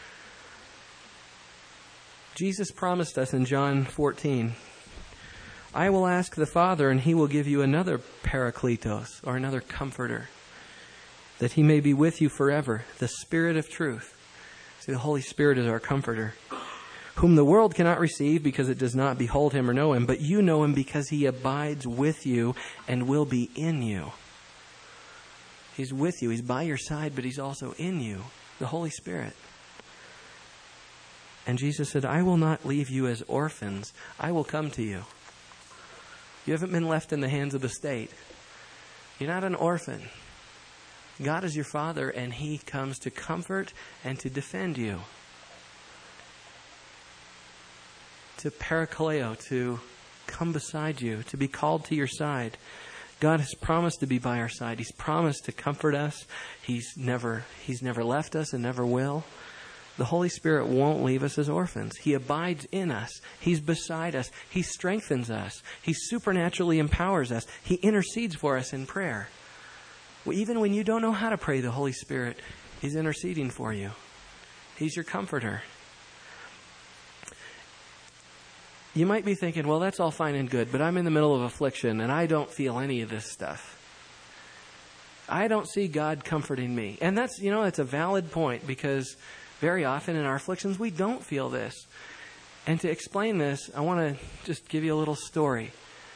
Jesus promised us in John 14, I will ask the Father, and he will give you another parakletos, or another comforter, that he may be with you forever, the Spirit of truth. See, the Holy Spirit is our comforter, whom the world cannot receive because it does not behold him or know him, but you know him because he abides with you and will be in you. He's with you. He's by your side, but he's also in you, the Holy Spirit. And Jesus said, I will not leave you as orphans. I will come to you. You haven't been left in the hands of the state. You're not an orphan. God is your Father, and he comes to comfort and to defend you. To parakaleo, to come beside you, to be called to your side. God has promised to be by our side. He's promised to comfort us. He's never left us and never will. The Holy Spirit won't leave us as orphans. He abides in us. He's beside us. He strengthens us. He supernaturally empowers us. He intercedes for us in prayer. Even when you don't know how to pray, the Holy Spirit is interceding for you. He's your comforter. You might be thinking, well, that's all fine and good, but I'm in the middle of affliction and I don't feel any of this stuff. I don't see God comforting me. And that's a valid point, because very often in our afflictions, we don't feel this. And to explain this, I want to just give you a little story.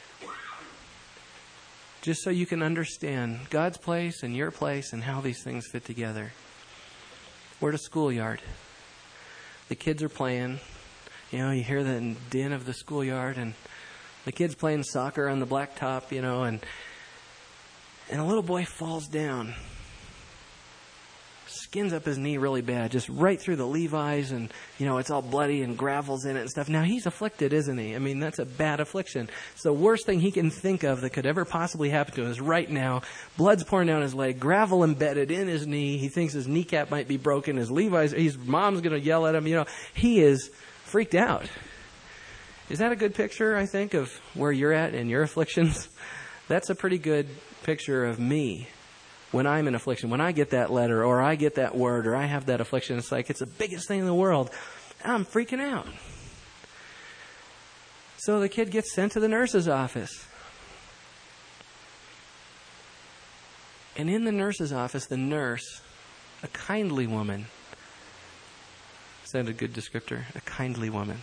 Just so you can understand God's place and your place and how these things fit together. We're at a schoolyard. The kids are playing. You hear the din of the schoolyard, and the kids playing soccer on the blacktop, and a little boy falls down. Skins up his knee really bad, just right through the Levi's, and, it's all bloody and gravel's in it and stuff. Now, he's afflicted, isn't he? That's a bad affliction. It's the worst thing he can think of that could ever possibly happen to him is right now, blood's pouring down his leg, gravel embedded in his knee. He thinks his kneecap might be broken. His mom's going to yell at him. He is freaked out. Is that a good picture, I think, of where you're at in your afflictions? That's a pretty good picture of me. When I'm in affliction, when I get that letter or I get that word or I have that affliction, it's like it's the biggest thing in the world. I'm freaking out. So the kid gets sent to the nurse's office. And in the nurse's office, the nurse, a kindly woman, is that a good descriptor? A kindly woman.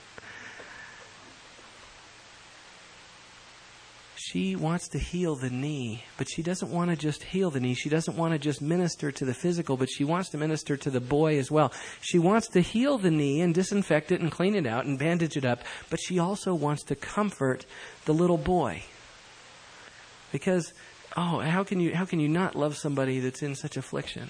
She wants to heal the knee, but she doesn't want to just heal the knee. She doesn't want to just minister to the physical, but she wants to minister to the boy as well. She wants to heal the knee and disinfect it and clean it out and bandage it up, but she also wants to comfort the little boy. Because, how can you not love somebody that's in such affliction?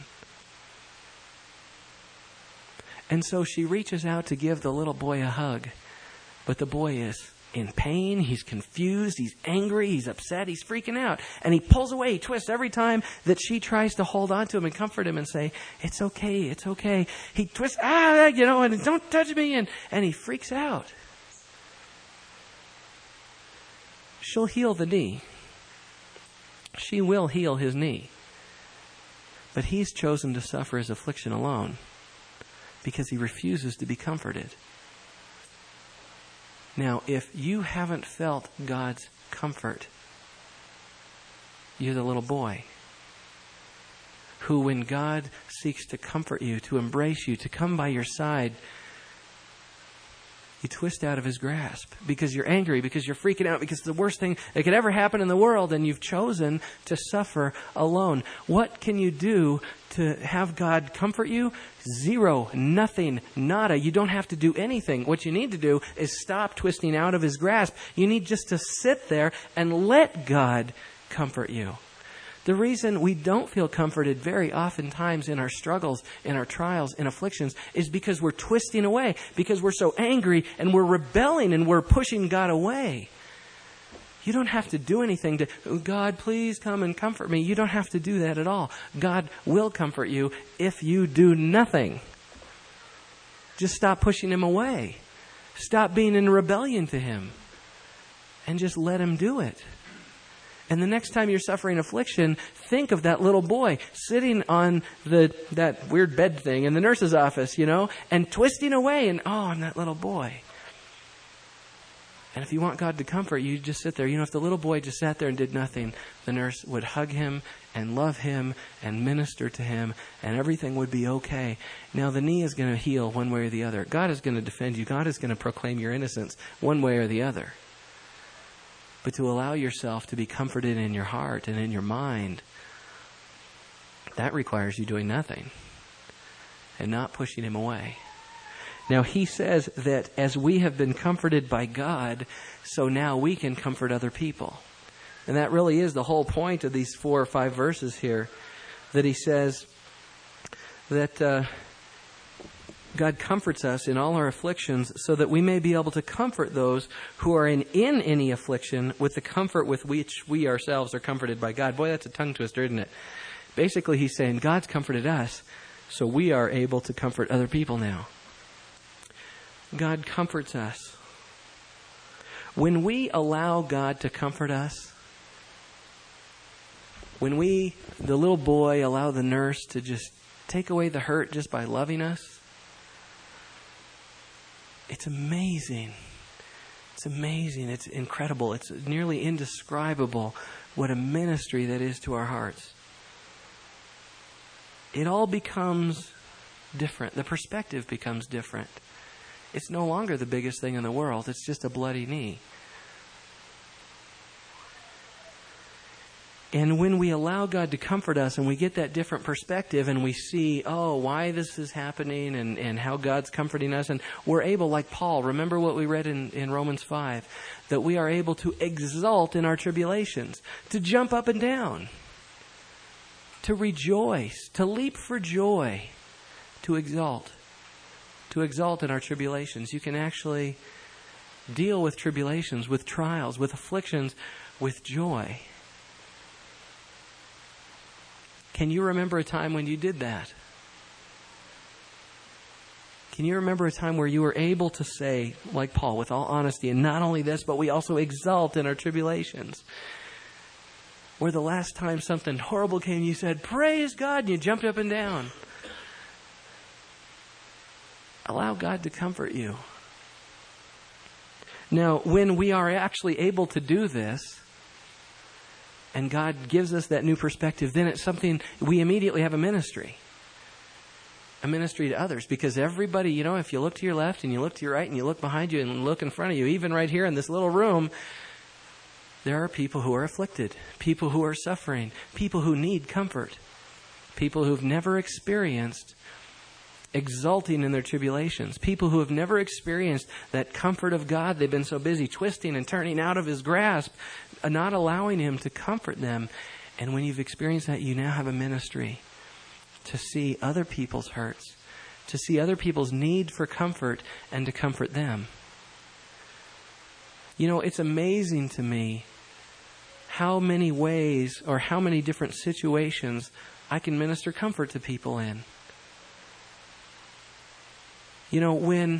And so she reaches out to give the little boy a hug, but the boy is in pain, he's confused, he's angry, he's upset, he's freaking out. And he pulls away, he twists every time that she tries to hold on to him and comfort him and say, it's okay, it's okay. He twists, and don't touch me, and he freaks out. She'll heal the knee. She will heal his knee. But he's chosen to suffer his affliction alone because he refuses to be comforted. Now, if you haven't felt God's comfort, you're the little boy who, when God seeks to comfort you, to embrace you, to come by your side, you twist out of his grasp because you're angry, because you're freaking out, because it's the worst thing that could ever happen in the world, and you've chosen to suffer alone. What can you do to have God comfort you? Zero, nothing, nada. You don't have to do anything. What you need to do is stop twisting out of his grasp. You need just to sit there and let God comfort you. The reason we don't feel comforted very oftentimes in our struggles, in our trials, in afflictions, is because we're twisting away, because we're so angry and we're rebelling and we're pushing God away. You don't have to do anything to, God, please come and comfort me. You don't have to do that at all. God will comfort you if you do nothing. Just stop pushing him away. Stop being in rebellion to him. And just let him do it. And the next time you're suffering affliction, think of that little boy sitting on that weird bed thing in the nurse's office, and twisting away, and I'm that little boy. And if you want God to comfort you, just sit there. If the little boy just sat there and did nothing, the nurse would hug him and love him and minister to him, and everything would be okay. Now, the knee is going to heal one way or the other. God is going to defend you. God is going to proclaim your innocence one way or the other. But to allow yourself to be comforted in your heart and in your mind, that requires you doing nothing and not pushing him away. Now, he says that as we have been comforted by God, so now we can comfort other people. And that really is the whole point of these 4 or 5 verses here, that he says that God comforts us in all our afflictions so that we may be able to comfort those who are in any affliction with the comfort with which we ourselves are comforted by God. Boy, that's a tongue twister, isn't it? Basically, he's saying God's comforted us, so we are able to comfort other people now. God comforts us. When we allow God to comfort us, when we, the little boy, allow the nurse to just take away the hurt just by loving us, it's amazing. It's amazing. It's incredible. It's nearly indescribable what a ministry that is to our hearts. It all becomes different. The perspective becomes different. It's no longer the biggest thing in the world. It's just a bloody knee. And when we allow God to comfort us and we get that different perspective and we see, why this is happening and how God's comforting us, and we're able, like Paul, remember what we read in Romans 5, that we are able to exult in our tribulations, to jump up and down, to rejoice, to leap for joy, to exult in our tribulations. You can actually deal with tribulations, with trials, with afflictions, with joy. Can you remember a time when you did that? Can you remember a time where you were able to say, like Paul, with all honesty, and not only this, but we also exult in our tribulations? Or the last time something horrible came, you said, praise God, and you jumped up and down. Allow God to comfort you. Now, when we are actually able to do this, and God gives us that new perspective, then it's something, we immediately have a ministry to others. Because everybody, if you look to your left and you look to your right and you look behind you and look in front of you, even right here in this little room, there are people who are afflicted, people who are suffering, people who need comfort, people who've never experienced exulting in their tribulations, people who have never experienced that comfort of God. They've been so busy twisting and turning out of his grasp, not allowing him to comfort them. And when you've experienced that, you now have a ministry to see other people's hurts, to see other people's need for comfort, and to comfort them. You know, it's amazing to me how many ways or how many different situations I can minister comfort to people in. You know, when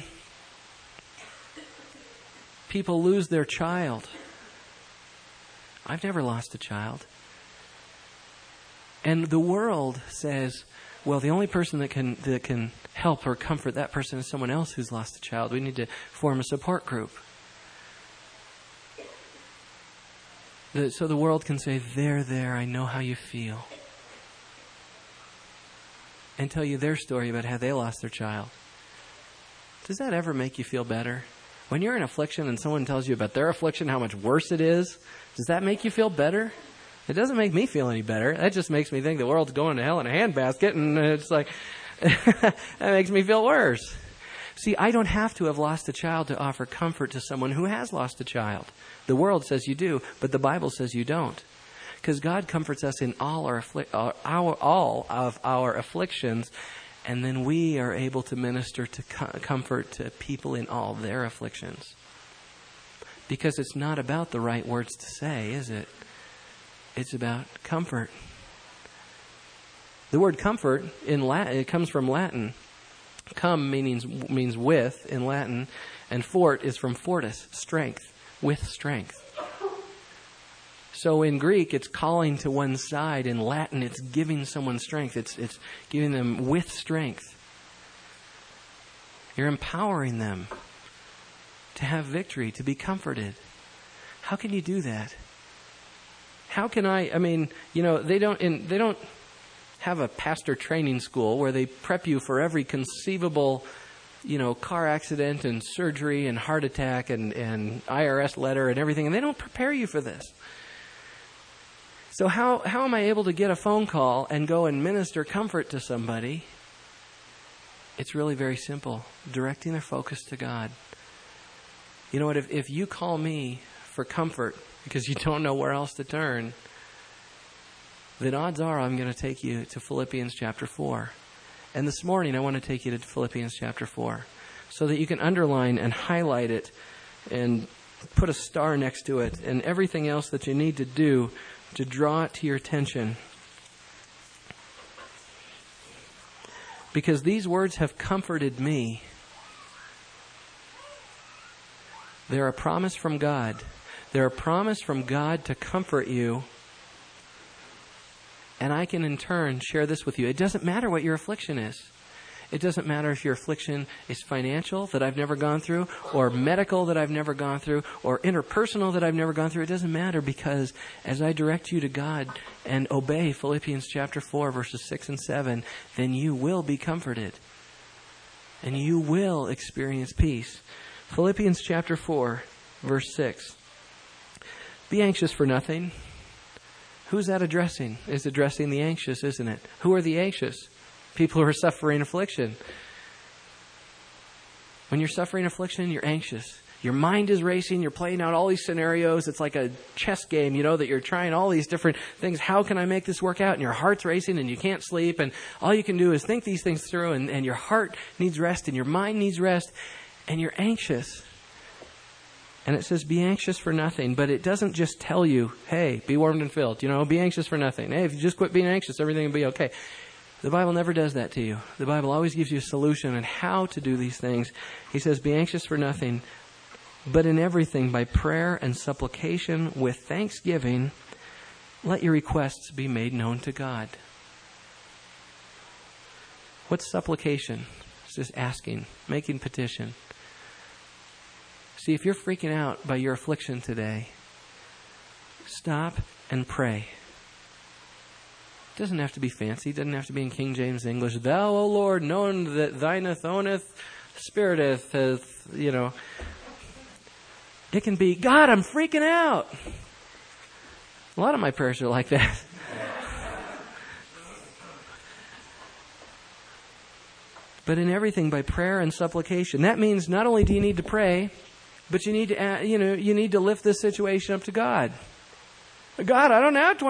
people lose their child, I've never lost a child. And the world says, well, the only person that can help or comfort that person is someone else who's lost a child. We need to form a support group. So the world can say, there, I know how you feel. And tell you their story about how they lost their child. Does that ever make you feel better? When you're in affliction and someone tells you about their affliction, how much worse it is, does that make you feel better? It doesn't make me feel any better. That just makes me think the world's going to hell in a handbasket, and it's like, that makes me feel worse. See, I don't have to have lost a child to offer comfort to someone who has lost a child. The world says you do, but the Bible says you don't. Because God comforts us in all of our afflictions, and then we are able to minister to comfort to people in all their afflictions. Because it's not about the right words to say, is it? It's about comfort. The word comfort in Latin, it comes from Latin. Cum means with in Latin, and fort is from fortis, strength, with strength. So in Greek, it's calling to one side. In Latin, it's giving someone strength. It's giving them with strength. You're empowering them to have victory, to be comforted. How can you do that? How can I mean, you know, they don't have a pastor training school where they prep you for every conceivable, you know, car accident and surgery and heart attack and IRS letter and everything. And they don't prepare you for this. So how am I able to get a phone call and go and minister comfort to somebody? It's really very simple. Directing their focus to God. You know what? If you call me for comfort because you don't know where else to turn, then odds are I'm going to take you to Philippians chapter 4. And this morning I want to take you to Philippians chapter 4 so that you can underline and highlight it and put a star next to it and everything else that you need to do to draw it to your attention. Because these words have comforted me. They're a promise from God. They're a promise from God to comfort you. And I can in turn share this with you. It doesn't matter what your affliction is. It doesn't matter if your affliction is financial that I've never gone through, or medical that I've never gone through, or interpersonal that I've never gone through. It doesn't matter, because as I direct you to God and obey Philippians chapter 4 verses 6 and 7, then you will be comforted. And you will experience peace. Philippians chapter 4 verse 6. Be anxious for nothing. Who's that addressing? It's addressing the anxious, isn't it? Who are the anxious? People who are suffering affliction. When you're suffering affliction, you're anxious. Your mind is racing. You're playing out all these scenarios. It's like a chess game, you know, that you're trying all these different things. How can I make this work out? And your heart's racing and you can't sleep. And all you can do is think these things through. And your heart needs rest and your mind needs rest. And you're anxious. And it says, be anxious for nothing. But it doesn't just tell you, hey, be warmed and filled. You know, be anxious for nothing. Hey, if you just quit being anxious, everything will be okay. The Bible never does that to you. The Bible always gives you a solution on how to do these things. He says, be anxious for nothing, but in everything by prayer and supplication with thanksgiving, let your requests be made known to God. What's supplication? It's just asking, making petition. See, if you're freaking out by your affliction today, stop and pray. It doesn't have to be fancy. It doesn't have to be in King James English. Thou, O Lord, knowing that thine owneth, spiriteth, hath, you know. It can be, God, I'm freaking out. A lot of my prayers are like that. But in everything by prayer and supplication. That means not only do you need to pray, but you need to, you need to lift this situation up to God. God, I don't have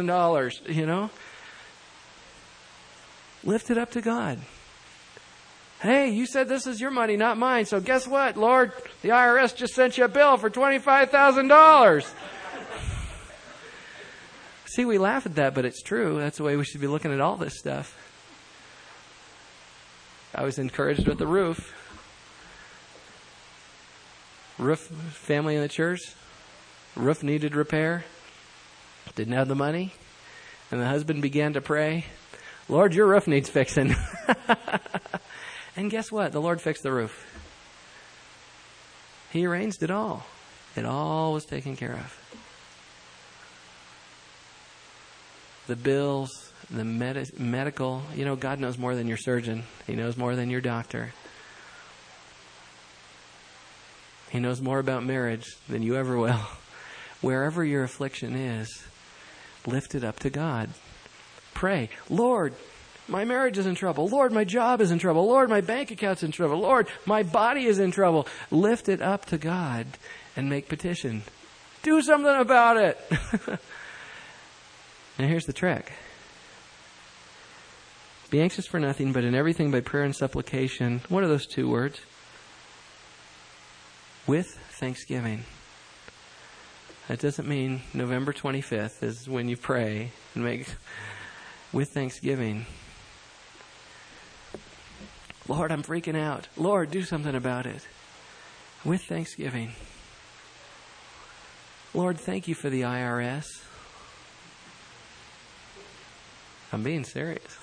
$25,000, you know. Lift it up to God. Hey, you said this is your money, not mine. So guess what, Lord? The IRS just sent you a bill for $25,000. See, we laugh at that, but it's true. That's the way we should be looking at all this stuff. I was encouraged with the roof. Family in the church. Roof needed repair. Didn't have the money. And the husband began to pray, Lord, your roof needs fixing. And guess what? The Lord fixed the roof. He arranged it all. It all was taken care of. The bills, the medical, God knows more than your surgeon. He knows more than your doctor. He knows more about marriage than you ever will. Wherever your affliction is, lift it up to God. Pray, Lord, my marriage is in trouble. Lord, my job is in trouble. Lord, my bank account's in trouble. Lord, my body is in trouble. Lift it up to God and make petition. Do something about it. Now here's the trick. Be anxious for nothing, but in everything by prayer and supplication. What are those two words? With thanksgiving. That doesn't mean November 25th is when you pray and make with thanksgiving. Lord, I'm freaking out. Lord, do something about it. With thanksgiving. Lord, thank you for the IRS. I'm being serious.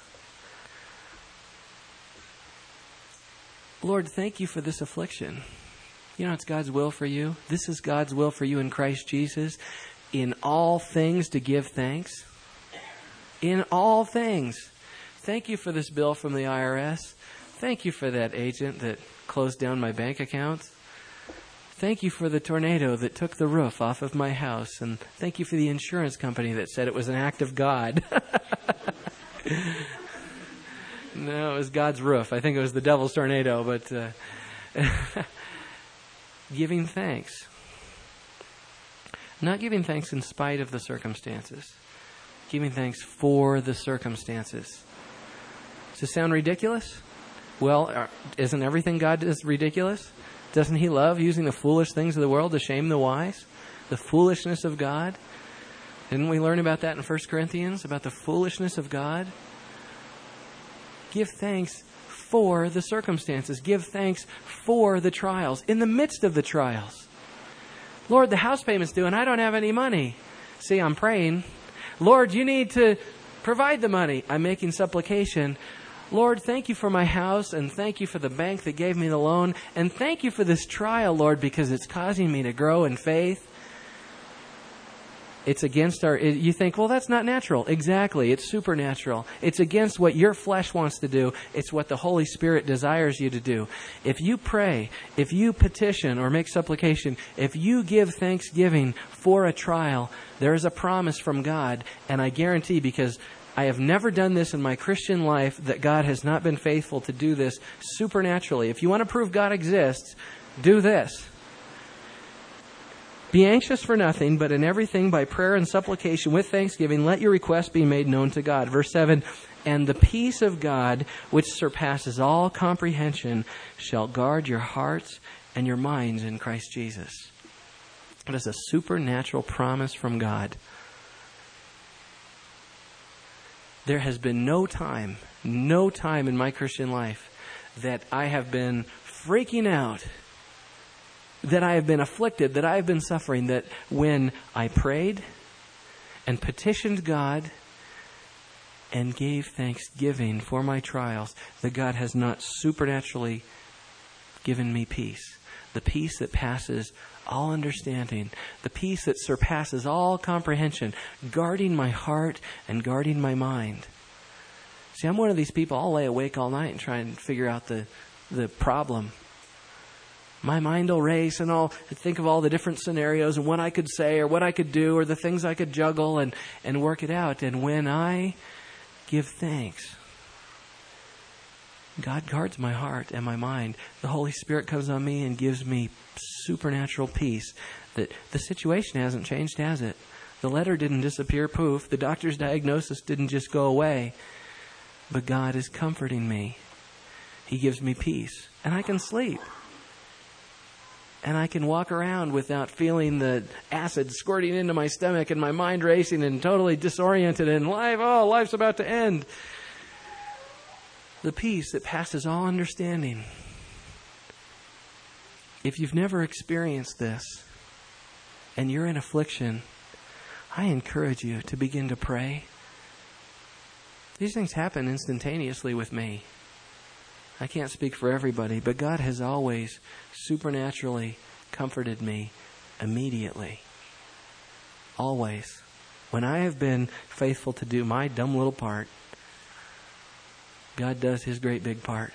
Lord, thank you for this affliction. It's God's will for you. This is God's will for you in Christ Jesus. In all things to give thanks. In all things. Thank you for this bill from the IRS. Thank you for that agent that closed down my bank account. Thank you for the tornado that took the roof off of my house. And thank you for the insurance company that said it was an act of God. No, it was God's roof. I think it was the devil's tornado, but giving thanks. Not giving thanks in spite of the circumstances. Giving thanks for the circumstances. Does this sound ridiculous? Well, isn't everything God does ridiculous? Doesn't He love using the foolish things of the world to shame the wise? The foolishness of God? Didn't we learn about that in 1 Corinthians? About the foolishness of God? Give thanks for the circumstances. Give thanks for the trials. In the midst of the trials. Lord, the house payment's due and I don't have any money. See, I'm praying. Lord, you need to provide the money. I'm making supplication. Lord, thank you for my house and thank you for the bank that gave me the loan. And thank you for this trial, Lord, because it's causing me to grow in faith. It's against you think, well, that's not natural. Exactly. It's supernatural. It's against what your flesh wants to do. It's what the Holy Spirit desires you to do. If you pray, if you petition or make supplication, if you give thanksgiving for a trial, there is a promise from God. And I guarantee, because I have never done this in my Christian life, that God has not been faithful to do this supernaturally. If you want to prove God exists, do this. Be anxious for nothing, but in everything by prayer and supplication with thanksgiving, let your requests be made known to God. Verse 7, and the peace of God, which surpasses all comprehension, shall guard your hearts and your minds in Christ Jesus. It is a supernatural promise from God. There has been no time in my Christian life that I have been freaking out, that I have been afflicted, that I have been suffering, that when I prayed and petitioned God and gave thanksgiving for my trials, that God has not supernaturally given me peace. The peace that passes all understanding. The peace that surpasses all comprehension. Guarding my heart and guarding my mind. See, I'm one of these people, I'll lay awake all night and try and figure out the problem. My mind will race and I'll think of all the different scenarios and what I could say or what I could do or the things I could juggle and work it out. And when I give thanks, God guards my heart and my mind. The Holy Spirit comes on me and gives me supernatural peace. That the situation hasn't changed, has it? The letter didn't disappear, poof. The doctor's diagnosis didn't just go away. But God is comforting me. He gives me peace. And I can sleep. And I can walk around without feeling the acid squirting into my stomach and my mind racing and totally disoriented and life's about to end. The peace that passes all understanding. If you've never experienced this and you're in affliction, I encourage you to begin to pray. These things happen instantaneously with me. I can't speak for everybody, but God has always supernaturally comforted me immediately. Always. When I have been faithful to do my dumb little part, God does His great big part.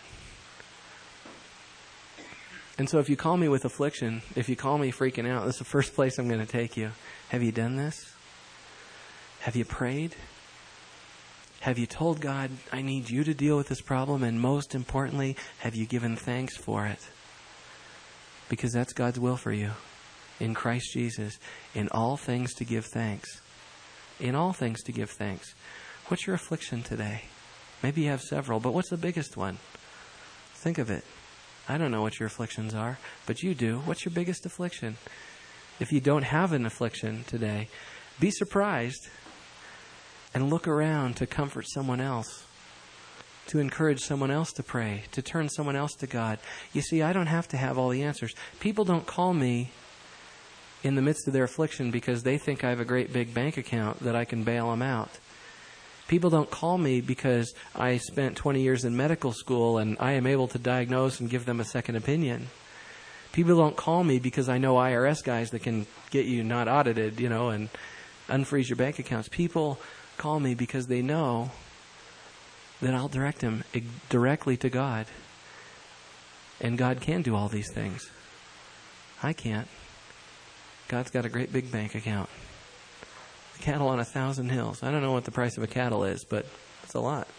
And so if you call me with affliction, if you call me freaking out, that's the first place I'm going to take you. Have you done this? Have you prayed? Have you told God, I need you to deal with this problem? And most importantly, have you given thanks for it? Because that's God's will for you. In Christ Jesus. In all things to give thanks. In all things to give thanks. What's your affliction today? Maybe you have several, but what's the biggest one? Think of it. I don't know what your afflictions are, but you do. What's your biggest affliction? If you don't have an affliction today, be surprised and look around to comfort someone else, to encourage someone else to pray, to turn someone else to God. You see, I don't have to have all the answers. People don't call me in the midst of their affliction because they think I have a great big bank account that I can bail them out. People don't call me because I spent 20 years in medical school and I am able to diagnose and give them a second opinion. People don't call me because I know IRS guys that can get you not audited, and unfreeze your bank accounts. People call me because they know that I'll direct them directly to God. And God can do all these things. I can't. God's got a great big bank account. The cattle on 1,000 hills. I don't know what the price of a cattle is, but it's a lot.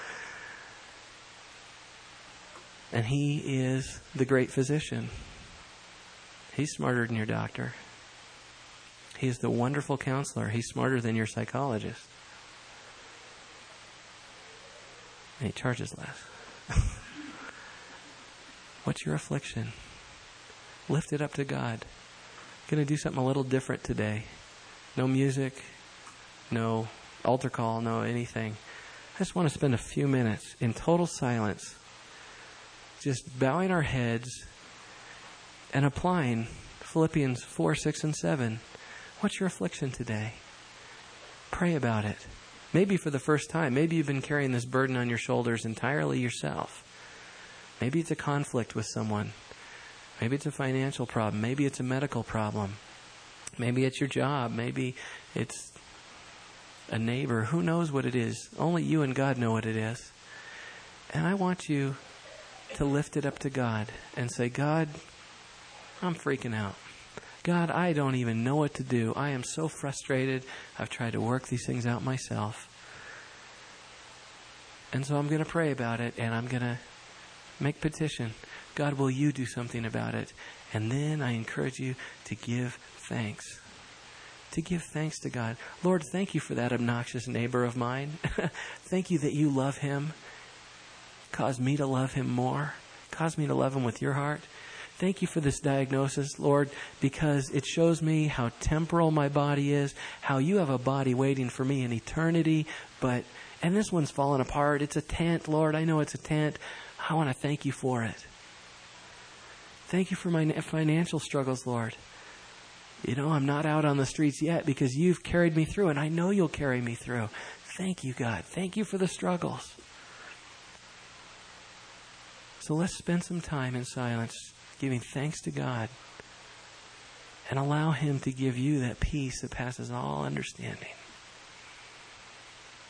And He is the great physician. He's smarter than your doctor. He is the wonderful counselor. He's smarter than your psychologist. And He charges less. What's your affliction? Lift it up to God. Going to do something a little different today. No music, no altar call, no anything. I just want to spend a few minutes in total silence, just bowing our heads and applying Philippians 4, 6, and 7. What's your affliction today? Pray about it. Maybe for the first time. Maybe you've been carrying this burden on your shoulders entirely yourself. Maybe it's a conflict with someone. Maybe it's a financial problem. Maybe it's a medical problem. Maybe it's your job. Maybe it's a neighbor. Who knows what it is? Only you and God know what it is. And I want you to lift it up to God and say, God, I'm freaking out. God, I don't even know what to do. I am so frustrated. I've tried to work these things out myself. And so I'm going to pray about it, and I'm going to make petition. God, will you do something about it? And then I encourage you to give thanks. To give thanks to God. Lord, thank you for that obnoxious neighbor of mine. Thank you that you love him. Cause me to love him more. Cause me to love him with your heart. Thank you for this diagnosis, Lord, because it shows me how temporal my body is, how you have a body waiting for me in eternity, and this one's falling apart. It's a tent, Lord. I know it's a tent. I want to thank you for it. Thank you for my financial struggles, Lord. I'm not out on the streets yet because you've carried me through, and I know you'll carry me through. Thank you, God. Thank you for the struggles. So let's spend some time in silence, giving thanks to God, and allow Him to give you that peace that passes all understanding.